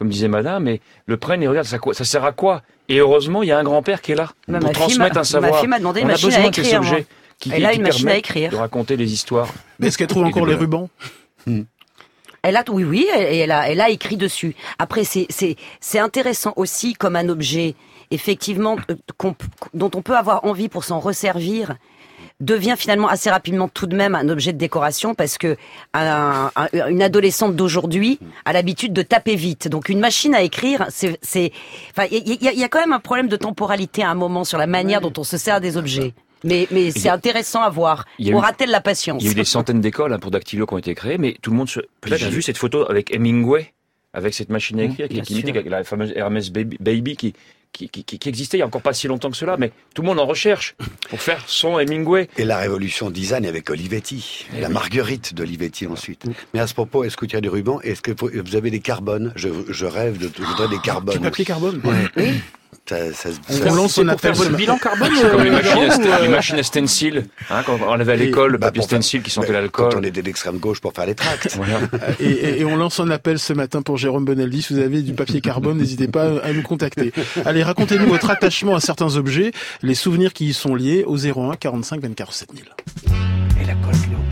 comme disait madame, et le prennent et regardent, ça sert à quoi? Et heureusement, il y a un grand-père qui est là, pour transmettre un savoir. Ma fille m'a demandé une On a machine besoin à de ces écrire. objets qui Elle a une machine à permettent écrire. de raconter les histoires. Mais est-ce qu'elle trouve encore les rubans? Elle a, oui, et elle a écrit dessus. Après, c'est intéressant aussi comme un objet, effectivement, dont on peut avoir envie pour s'en resservir, devient finalement assez rapidement tout de même un objet de décoration parce que une adolescente d'aujourd'hui a l'habitude de taper vite. Donc une machine à écrire, enfin, il y a quand même un problème de temporalité à un moment sur la manière dont on se sert des objets. Mais c'est intéressant à voir. Aura-t-elle la patience? Il y a eu des centaines d'écoles pour dactylo qui ont été créées, mais tout le monde peut-être a vu cette photo avec Hemingway, avec cette machine à écrire qui imitait avec la fameuse Hermès Baby qui existait il y a encore pas si longtemps que cela, mais tout le monde en recherche pour faire son Hemingway. Et la révolution design avec Olivetti, la Marguerite d'Olivetti ensuite. Mais à ce propos, est-ce qu'il y a des rubans? Est-ce que vous avez des carbones? Je rêve je voudrais des carbones. Du papier carbone? Oui. On lance un appel le bilan carbone. Comme les machines à stencil, quand on avait à l'école le papier stencil qui sentait l'alcool. Quand on était d'extrême gauche pour faire les tracts. Voilà. Et on lance un appel ce matin pour Jérôme Bonaldi. Si vous avez du papier carbone, n'hésitez pas à nous contacter. Allez, racontez-nous votre attachement à certains objets, les souvenirs qui y sont liés au 01 45 24 7000. Et la colle Cléopâtre.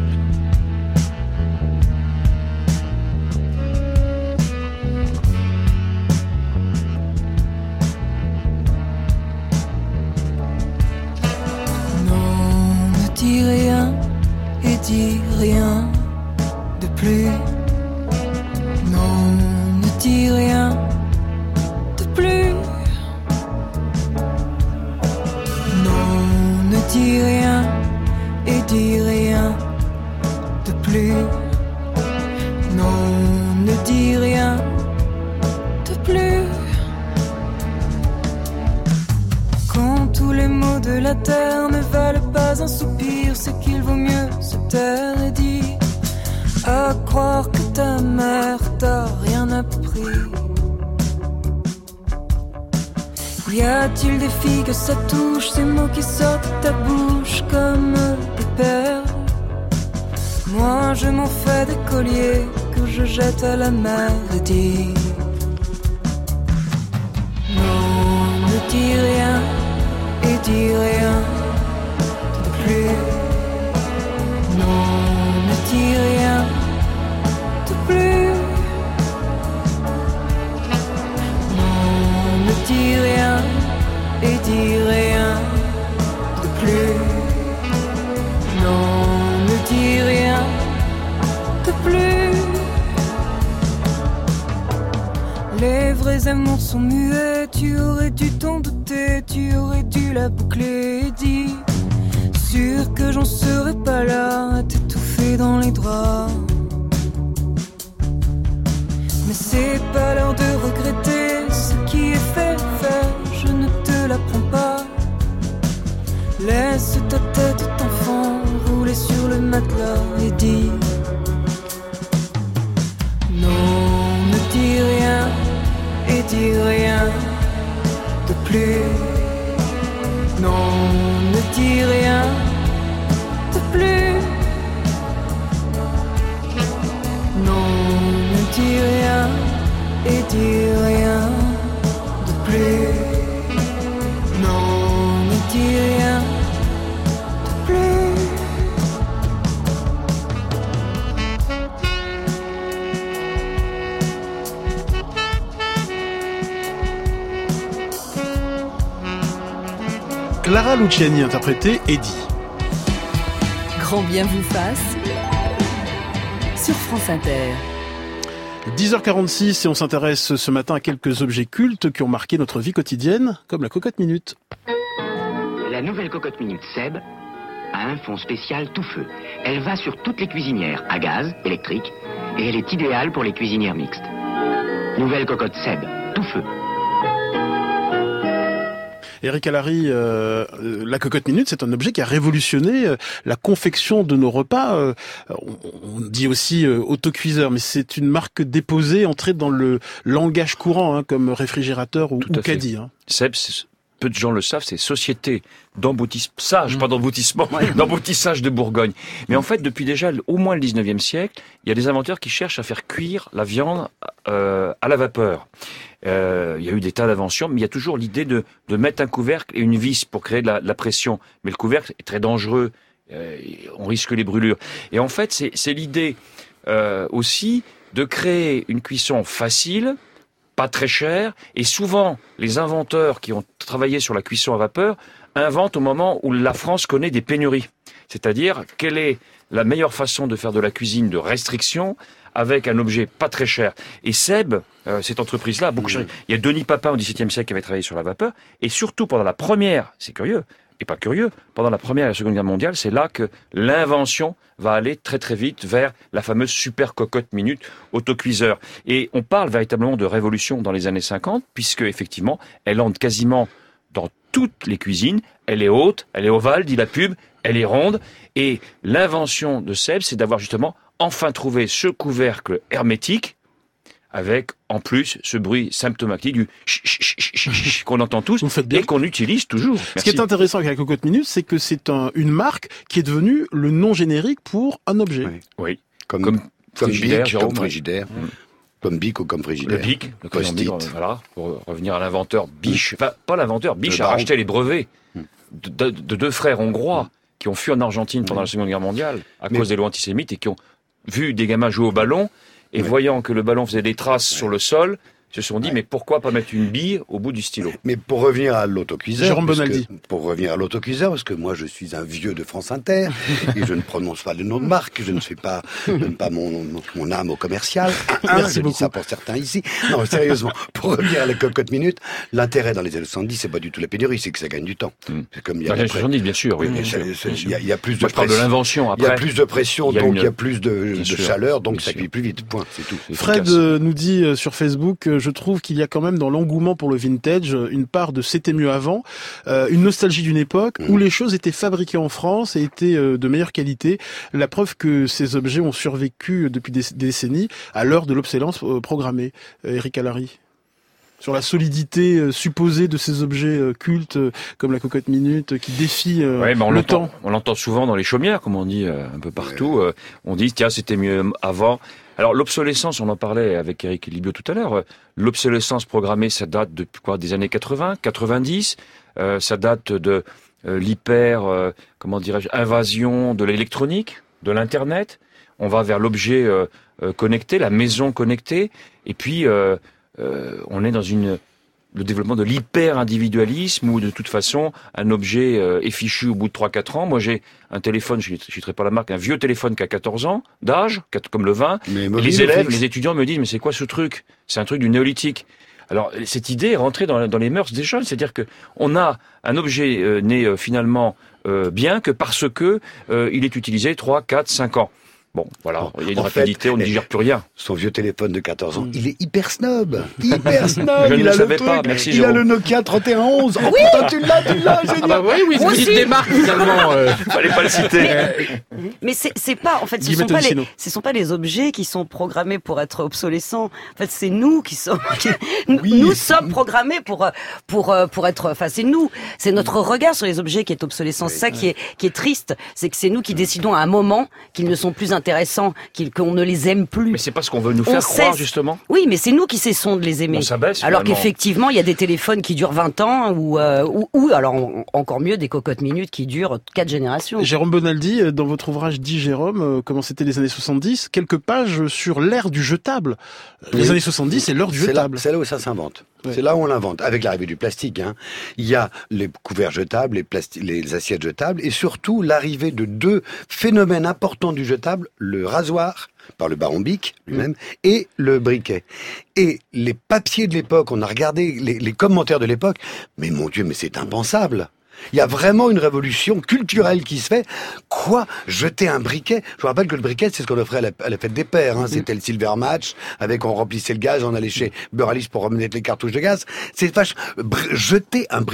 Dis rien et dis rien de plus. Non, ne dis rien de plus. Non, ne dis rien et dis rien de plus. Non, ne dis rien de plus. Quand tous les mots de la terre ne valent pas un soupir, c'est qu'il vaut mieux se taire et dire à croire que ta mère t'a rien appris. Y a-t-il des filles que ça touche, ces mots qui sortent de ta bouche comme des perles? Moi je m'en fais des colliers que je jette à la mer et dis non, ne dis rien et dis rien de plus. Non, ne dis rien de plus. Non, ne dis rien et dis rien de plus. Non, ne dis rien de plus. Les vrais amours sont muets, tu aurais dû t'en douter, tu aurais dû la boucler et dire sûr que j'en serais pas là à t'étouffer dans les draps. Mais c'est pas l'heure de regretter ce qui est fait, je ne te l'apprends pas. Laisse ta tête d'enfant rouler sur le matelas et dis non, ne dis rien et dis rien de plus. Non, ne dis rien de plus. Non, ne dis rien et dis rien de plus. Non, ne dis rien de plus. Clara Luciani interprétait Eddie. Grand bien vous fasse sur France Inter. 10h46 et on s'intéresse ce matin à quelques objets cultes qui ont marqué notre vie quotidienne, comme la cocotte minute. La nouvelle cocotte minute Seb a un fond spécial tout feu. Elle va sur toutes les cuisinières à gaz, électrique, et elle est idéale pour les cuisinières mixtes. Nouvelle cocotte Seb, tout feu. Eric Allary, la cocotte minute, c'est un objet qui a révolutionné la confection de nos repas. On dit aussi autocuiseur, mais c'est une marque déposée, entrée dans le langage courant, comme réfrigérateur ou caddie. Seb, peu de gens le savent, c'est Société d'emboutissage, pas d'emboutissement, d'emboutissage de Bourgogne. Mais en fait, depuis déjà au moins le 19e siècle, il y a des inventeurs qui cherchent à faire cuire la viande à la vapeur. Il y a eu des tas d'inventions, mais il y a toujours l'idée de mettre un couvercle et une vis pour créer de la pression. Mais le couvercle est très dangereux, on risque les brûlures. Et en fait, c'est l'idée aussi de créer une cuisson facile, pas très chère, et souvent les inventeurs qui ont travaillé sur la cuisson à vapeur inventent au moment où la France connaît des pénuries. C'est-à-dire, quelle est la meilleure façon de faire de la cuisine de restriction avec un objet pas très cher. Et Seb, cette entreprise-là, a beaucoup changé. Il y a Denis Papin au XVIIe siècle qui avait travaillé sur la vapeur, et surtout pendant la première, c'est curieux, et pas curieux, pendant la Première et la Seconde Guerre mondiale, c'est là que l'invention va aller très très vite vers la fameuse super cocotte minute autocuiseur. Et on parle véritablement de révolution dans les années 50, puisque effectivement, elle entre quasiment dans toutes les cuisines. Elle est haute, elle est ovale, dit la pub, elle est ronde. Et l'invention de Seb, c'est d'avoir justement enfin trouvé ce couvercle hermétique, avec en plus ce bruit symptomatique du qu'on entend tous et qu'on utilise toujours. Merci. Ce qui est intéressant avec la cocotte minute, c'est que c'est une marque qui est devenue le nom générique pour un objet. Oui. Comme frigidaire, Bic, comme frigidaire. Comme Bic ou comme frigidaire. Le Bic, Post-it. voilà, pour revenir à l'inventeur Biche. Enfin, pas l'inventeur, Biche a racheté les brevets de deux frères hongrois qui ont fui en Argentine pendant la Seconde Guerre mondiale à cause des lois antisémites et qui ont vu des gamins jouer au ballon. Et voyant que le ballon faisait des traces sur le sol, ils se sont dit, mais pourquoi pas mettre une bille au bout du stylo? Mais pour revenir à l'autocuiseur... Jérôme Bonaldi. Pour revenir à l'autocuiseur, parce que moi je suis un vieux de France Inter, et je ne prononce pas le nom de marque, je ne donne pas mon âme au commercial. Merci je beaucoup. dis ça pour certains ici. Non, sérieusement, pour revenir à la cocotte minute, l'intérêt dans les années 70, c'est pas du tout la pénurie, c'est que ça gagne du temps. C'est comme il y a les années 70, bien sûr. Oui, il y a plus de pression. Je parle de l'invention après. Il y a plus de pression, donc il y a plus de chaleur, donc ça cuit plus vite. Point, c'est tout. Fred nous dit sur Facebook, je trouve qu'il y a quand même dans l'engouement pour le vintage une part de c'était mieux avant, une nostalgie d'une époque où les choses étaient fabriquées en France et étaient de meilleure qualité. La preuve que ces objets ont survécu depuis des décennies à l'heure de l'obsolescence programmée. Eric Allary, sur la solidité supposée de ces objets cultes comme la cocotte minute qui défient le temps. On l'entend souvent dans les chaumières, comme on dit un peu partout. On dit tiens, c'était mieux avant. Alors l'obsolescence, on en parlait avec Eric Libio tout à l'heure. L'obsolescence programmée, ça date depuis quoi, des années 80, 90. Ça date de invasion de l'électronique, de l'internet. On va vers l'objet connecté, la maison connectée. Et puis on est dans le développement de l'hyper-individualisme où de toute façon un objet est fichu au bout de 3-4 ans. Moi j'ai un téléphone, je ne citerai pas la marque, un vieux téléphone qui a 14 ans d'âge, comme le vin. Et les élèves, les étudiants me disent mais c'est quoi ce truc? C'est un truc du néolithique. Alors cette idée est rentrée dans les mœurs des jeunes, c'est-à-dire que on a un objet né finalement bien que parce que il est utilisé 3, 4, 5 ans. Bon, voilà, il y a une rapidité, on ne digère plus rien. Son vieux téléphone de 14 ans, il est hyper snob. Hyper snob. Je ne le savais pas, merci Il a le Nokia 3111. Oh putain, tu l'as, génial. Ah bah oui, vous dites des marques finalement. Fallait pas le citer. Mais c'est pas, en fait, ce sont pas les objets qui sont programmés pour être obsolescents. En fait, c'est nous qui sommes, nous sommes programmés pour être, enfin, c'est nous. C'est notre regard sur les objets qui est obsolescent. C'est ça qui est triste. C'est que c'est nous qui décidons à un moment qu'ils ne sont plus intéressants, qu'on ne les aime plus. Mais c'est pas ce qu'on veut nous faire croire, justement. Oui, mais c'est nous qui cessons de les aimer. On s'abaisse, alors qu'effectivement, il y a des téléphones qui durent 20 ans ou alors encore mieux, des cocottes minutes qui durent 4 générations. Jérôme Bonaldi, dans votre ouvrage dit Jérôme, comment c'était les années 70, quelques pages sur l'ère du jetable. Les années 70, c'est l'heure du jetable. C'est là où ça s'invente. Ouais. C'est là où on l'invente. Avec l'arrivée du plastique, il y a les couverts jetables, les assiettes jetables, et surtout l'arrivée de 2 phénomènes importants du jetable, le rasoir, par le baron Bic lui-même, et le briquet. Et les papiers de l'époque, on a regardé les commentaires de l'époque, mais mon Dieu, mais c'est impensable. Il y a vraiment une révolution culturelle qui se fait. Quoi? Jeter un briquet? Je vous rappelle que le briquet, c'est ce qu'on offrait à la fête des pères. C'était le Silver Match, avec on remplissait le gaz, on allait chez Beuralis pour remettre les cartouches de gaz. C'est jeter un briquet?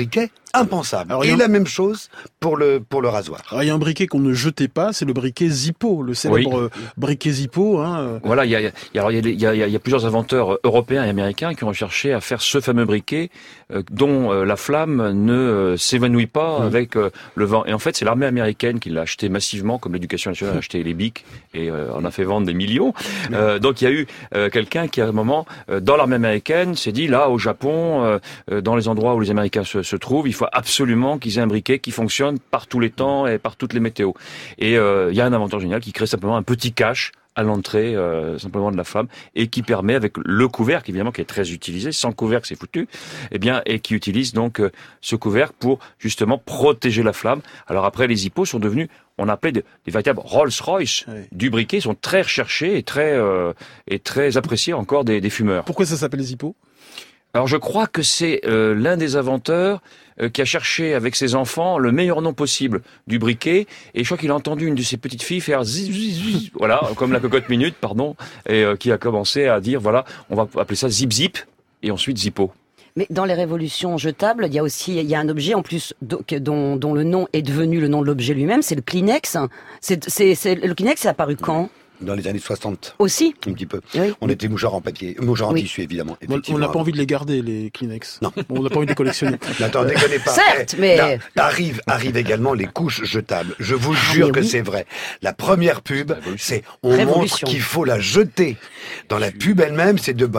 Impensable. Alors, et la même chose pour le rasoir. Alors, il y a un briquet qu'on ne jetait pas, c'est le briquet Zippo, le célèbre briquet Zippo. Hein. Voilà, il y a plusieurs inventeurs européens et américains qui ont cherché à faire ce fameux briquet dont la flamme ne s'évanouit pas avec le vent. Et en fait, c'est l'armée américaine qui l'a acheté massivement, comme l'éducation nationale a acheté les bics et en a fait vendre des millions. Donc il y a eu quelqu'un qui, à un moment, dans l'armée américaine, s'est dit, là, au Japon, dans les endroits où les Américains se trouvent, il faut absolument qu'ils aient un briquet qui fonctionne par tous les temps et par toutes les météos. Et il y a un inventeur génial qui crée simplement un petit cache à l'entrée simplement de la flamme et qui permet, avec le couvercle évidemment qui est très utilisé, sans couvercle c'est foutu, et qui utilise donc ce couvercle pour justement protéger la flamme. Alors après, les Zippos sont devenus, on appelait des véritables Rolls-Royce du briquet, ils sont très recherchés et très appréciés encore des fumeurs. Pourquoi ça s'appelle Zippo ? Alors je crois que c'est l'un des inventeurs qui a cherché avec ses enfants le meilleur nom possible du briquet, et je crois qu'il a entendu une de ses petites filles faire zip, voilà, comme la cocotte minute, pardon, et qui a commencé à dire, voilà, on va appeler ça Zip Zip, et ensuite Zippo. Mais dans les révolutions jetables, il y a un objet en plus dont le nom est devenu le nom de l'objet lui-même, c'est le Kleenex. Le Kleenex, c'est apparu quand ? Dans les années 60. Aussi. Un petit peu. Oui. On était mouchoirs en papier, mouchoirs en tissu, évidemment. On n'a pas envie de les garder, les Kleenex. Non. On n'a pas envie de les collectionner. Attends, déconnez pas. Certes, mais... Là, arrivent également les couches jetables. Je vous jure que c'est vrai. La première pub, c'est, on montre qu'il faut la jeter. Dans la pub elle-même, c'est deux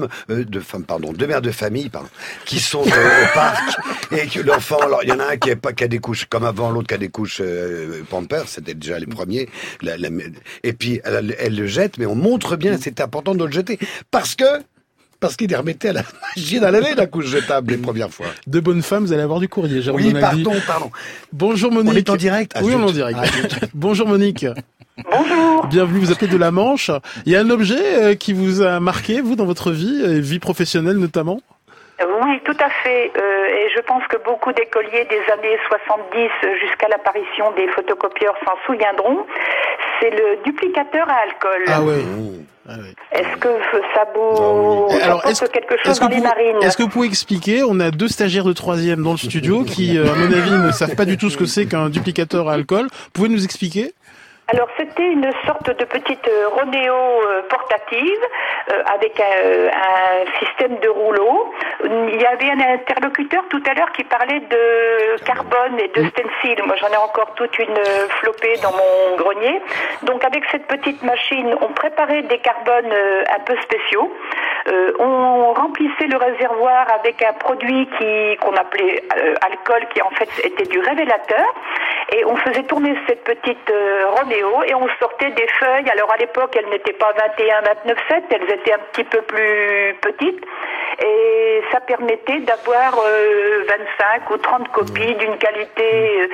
mères de famille, qui sont au parc, et que l'enfant, alors, il y en a un qui a des couches comme avant, l'autre qui a des couches Pampers, c'était déjà les premiers. Et puis, elle le jette, mais on montre bien, c'est important de le jeter. Parce qu'il les remettait à la machine à laver, la couche jetable, les premières fois. De bonnes femmes, vous allez avoir du courrier, Jérôme Oui, Bonaldi. pardon. Bonjour Monique. On est en direct? Oui, on est en direct. Bonjour Monique. Bonjour. Bienvenue, vous appelez de la Manche. Il y a un objet qui vous a marqué, vous, dans votre vie professionnelle notamment? Oui, tout à fait. Et je pense que beaucoup d'écoliers des années 70 jusqu'à l'apparition des photocopieurs s'en souviendront. C'est le duplicateur à alcool. Ah ouais. Est-ce que ça vous apporte quelque chose dans les narines? Est-ce que vous pouvez expliquer? On a deux stagiaires de 3e dans le studio qui, à mon avis, ne savent pas du tout ce que c'est qu'un duplicateur à alcool. Pouvez nous expliquer? Alors c'était une sorte de petite Ronéo portative avec un système de rouleau. Il y avait un interlocuteur tout à l'heure qui parlait de carbone et de stencil. Moi j'en ai encore toute une flopée dans mon grenier. Donc avec cette petite machine, on préparait des carbones un peu spéciaux. On remplissait le réservoir avec un produit qu'on appelait alcool, qui en fait était du révélateur. Et on faisait tourner cette petite Ronéo et on sortait des feuilles. Alors à l'époque, elles n'étaient pas 21-29-7, elles étaient un petit peu plus petites. Et ça permettait d'avoir 25 ou 30 copies d'une qualité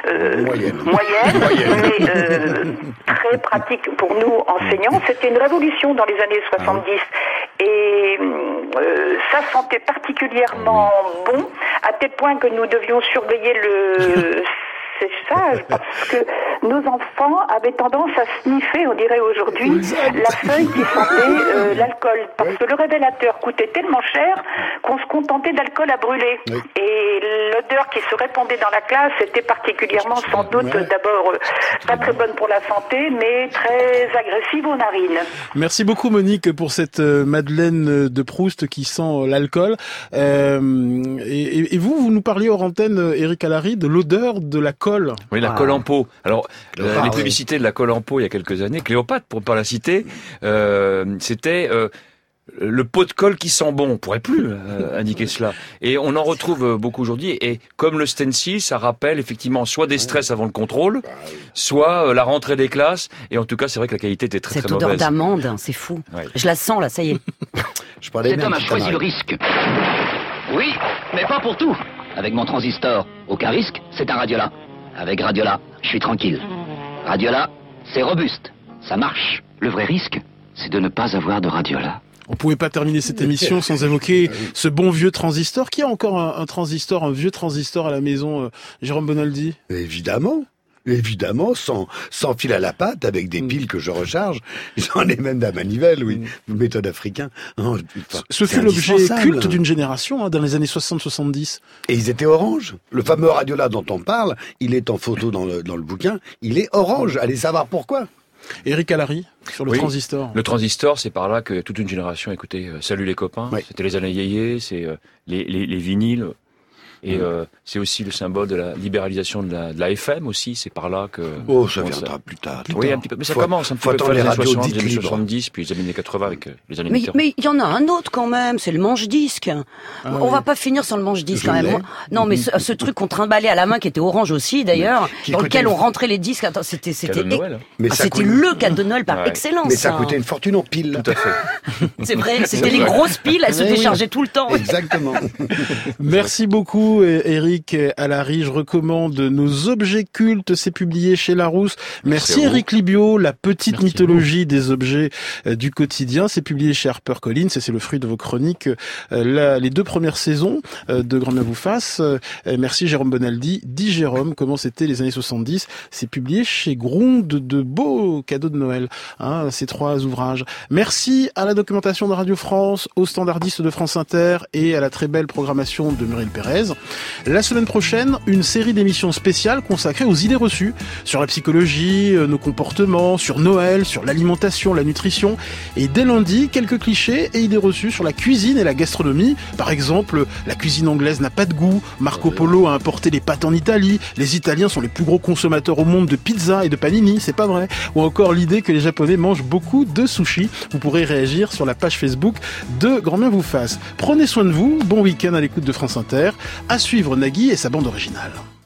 moyenne, mais très pratique pour nous enseignants. C'était une révolution dans les années 70. Et ça sentait particulièrement bon, à tel point que nous devions surveiller le séchage, parce que nos enfants avaient tendance à sniffer, on dirait aujourd'hui, la feuille qui sentait l'alcool. Parce que le révélateur coûtait tellement cher qu'on se contentait d'alcool à brûler. Et l'odeur qui se répandait dans la classe était particulièrement, sans doute, d'abord pas très bonne pour la santé, mais très agressive aux narines. Merci beaucoup Monique pour cette Madeleine de Proust qui sent l'alcool. Et vous nous parliez hors antenne, Éric Alary, de l'odeur de la colle. Oui, la colle en pot. Alors, les publicités de la colle en pot il y a quelques années, Cléopâtre, pour ne pas la citer, c'était le pot de colle qui sent bon. On pourrait plus indiquer cela. Et on en retrouve beaucoup aujourd'hui. Et comme le stencil, ça rappelle effectivement soit des stress avant le contrôle, soit la rentrée des classes. Et en tout cas, c'est vrai que la qualité était très très mauvaise. Cette odeur d'amande, c'est fou. Ouais. Je la sens là, ça y est. Cet homme a choisi le risque. Oui, mais pas pour tout. Avec mon transistor, aucun risque, c'est un Radiola. Avec Radiola, je suis tranquille. Radiola, c'est robuste, ça marche. Le vrai risque, c'est de ne pas avoir de Radiola. On pouvait pas terminer cette émission sans évoquer ce bon vieux transistor. Qui a encore un vieux transistor à la maison, Jérôme Bonaldi? Évidemment. Évidemment, sans fil à la patte, avec des piles que je recharge. J'en ai même d'un manivelle, oui. Méthode africain. Ce fut l'objet culte d'une génération, dans les années 60-70. Et ils étaient orange. Le fameux Radiola dont on parle, il est en photo dans le bouquin, il est orange. Allez savoir pourquoi. Éric Allary, sur le transistor. Le transistor, c'est par là que toute une génération écoutait Salut les copains. Oui. C'était les années yéyé, c'est les vinyles. Et c'est aussi le symbole de la libéralisation de la FM aussi, c'est par là que... Oh, ça viendra plus tard. Oui, un petit peu, mais ça commence un petit peu les années 60, les années 70, puis les années 80 avec les années Mitterrand. Mais il y en a un autre quand même, c'est le manche-disque. On va pas finir sans le manche-disque quand même. Non, mais ce truc qu'on trimballait à la main, qui était orange aussi d'ailleurs, dans lequel on rentrait les disques, c'était le cadeau de Noël par excellence. Mais ça coûtait une fortune en piles. Tout à fait. C'est vrai, c'était les grosses piles, elles se déchargeaient tout le temps. Exactement. Merci beaucoup. Éric Allary, je recommande Nos objets cultes, c'est publié chez Larousse. Merci Éric Libio, La petite mythologie des objets du quotidien, c'est publié chez HarperCollins et c'est le fruit de vos chroniques les 2 premières saisons de Grand Bien vous fasse. Merci Jérôme Bonaldi, dit Jérôme, comment c'était les années 70, c'est publié chez Gronde, de beaux cadeaux de Noël, ces 3 ouvrages. Merci à la documentation de Radio France, aux standardistes de France Inter et à la très belle programmation de Muriel Pérez. La semaine prochaine, une série d'émissions spéciales consacrées aux idées reçues sur la psychologie, nos comportements, sur Noël, sur l'alimentation, la nutrition. Et dès lundi, quelques clichés et idées reçues sur la cuisine et la gastronomie. Par exemple, la cuisine anglaise n'a pas de goût, Marco Polo a importé les pâtes en Italie, les Italiens sont les plus gros consommateurs au monde de pizza et de panini, c'est pas vrai. Ou encore l'idée que les Japonais mangent beaucoup de sushi. Vous pourrez réagir sur la page Facebook de Grand Bien vous fasse. Prenez soin de vous, bon week-end à l'écoute de France Inter. À suivre Nagui et sa bande originale.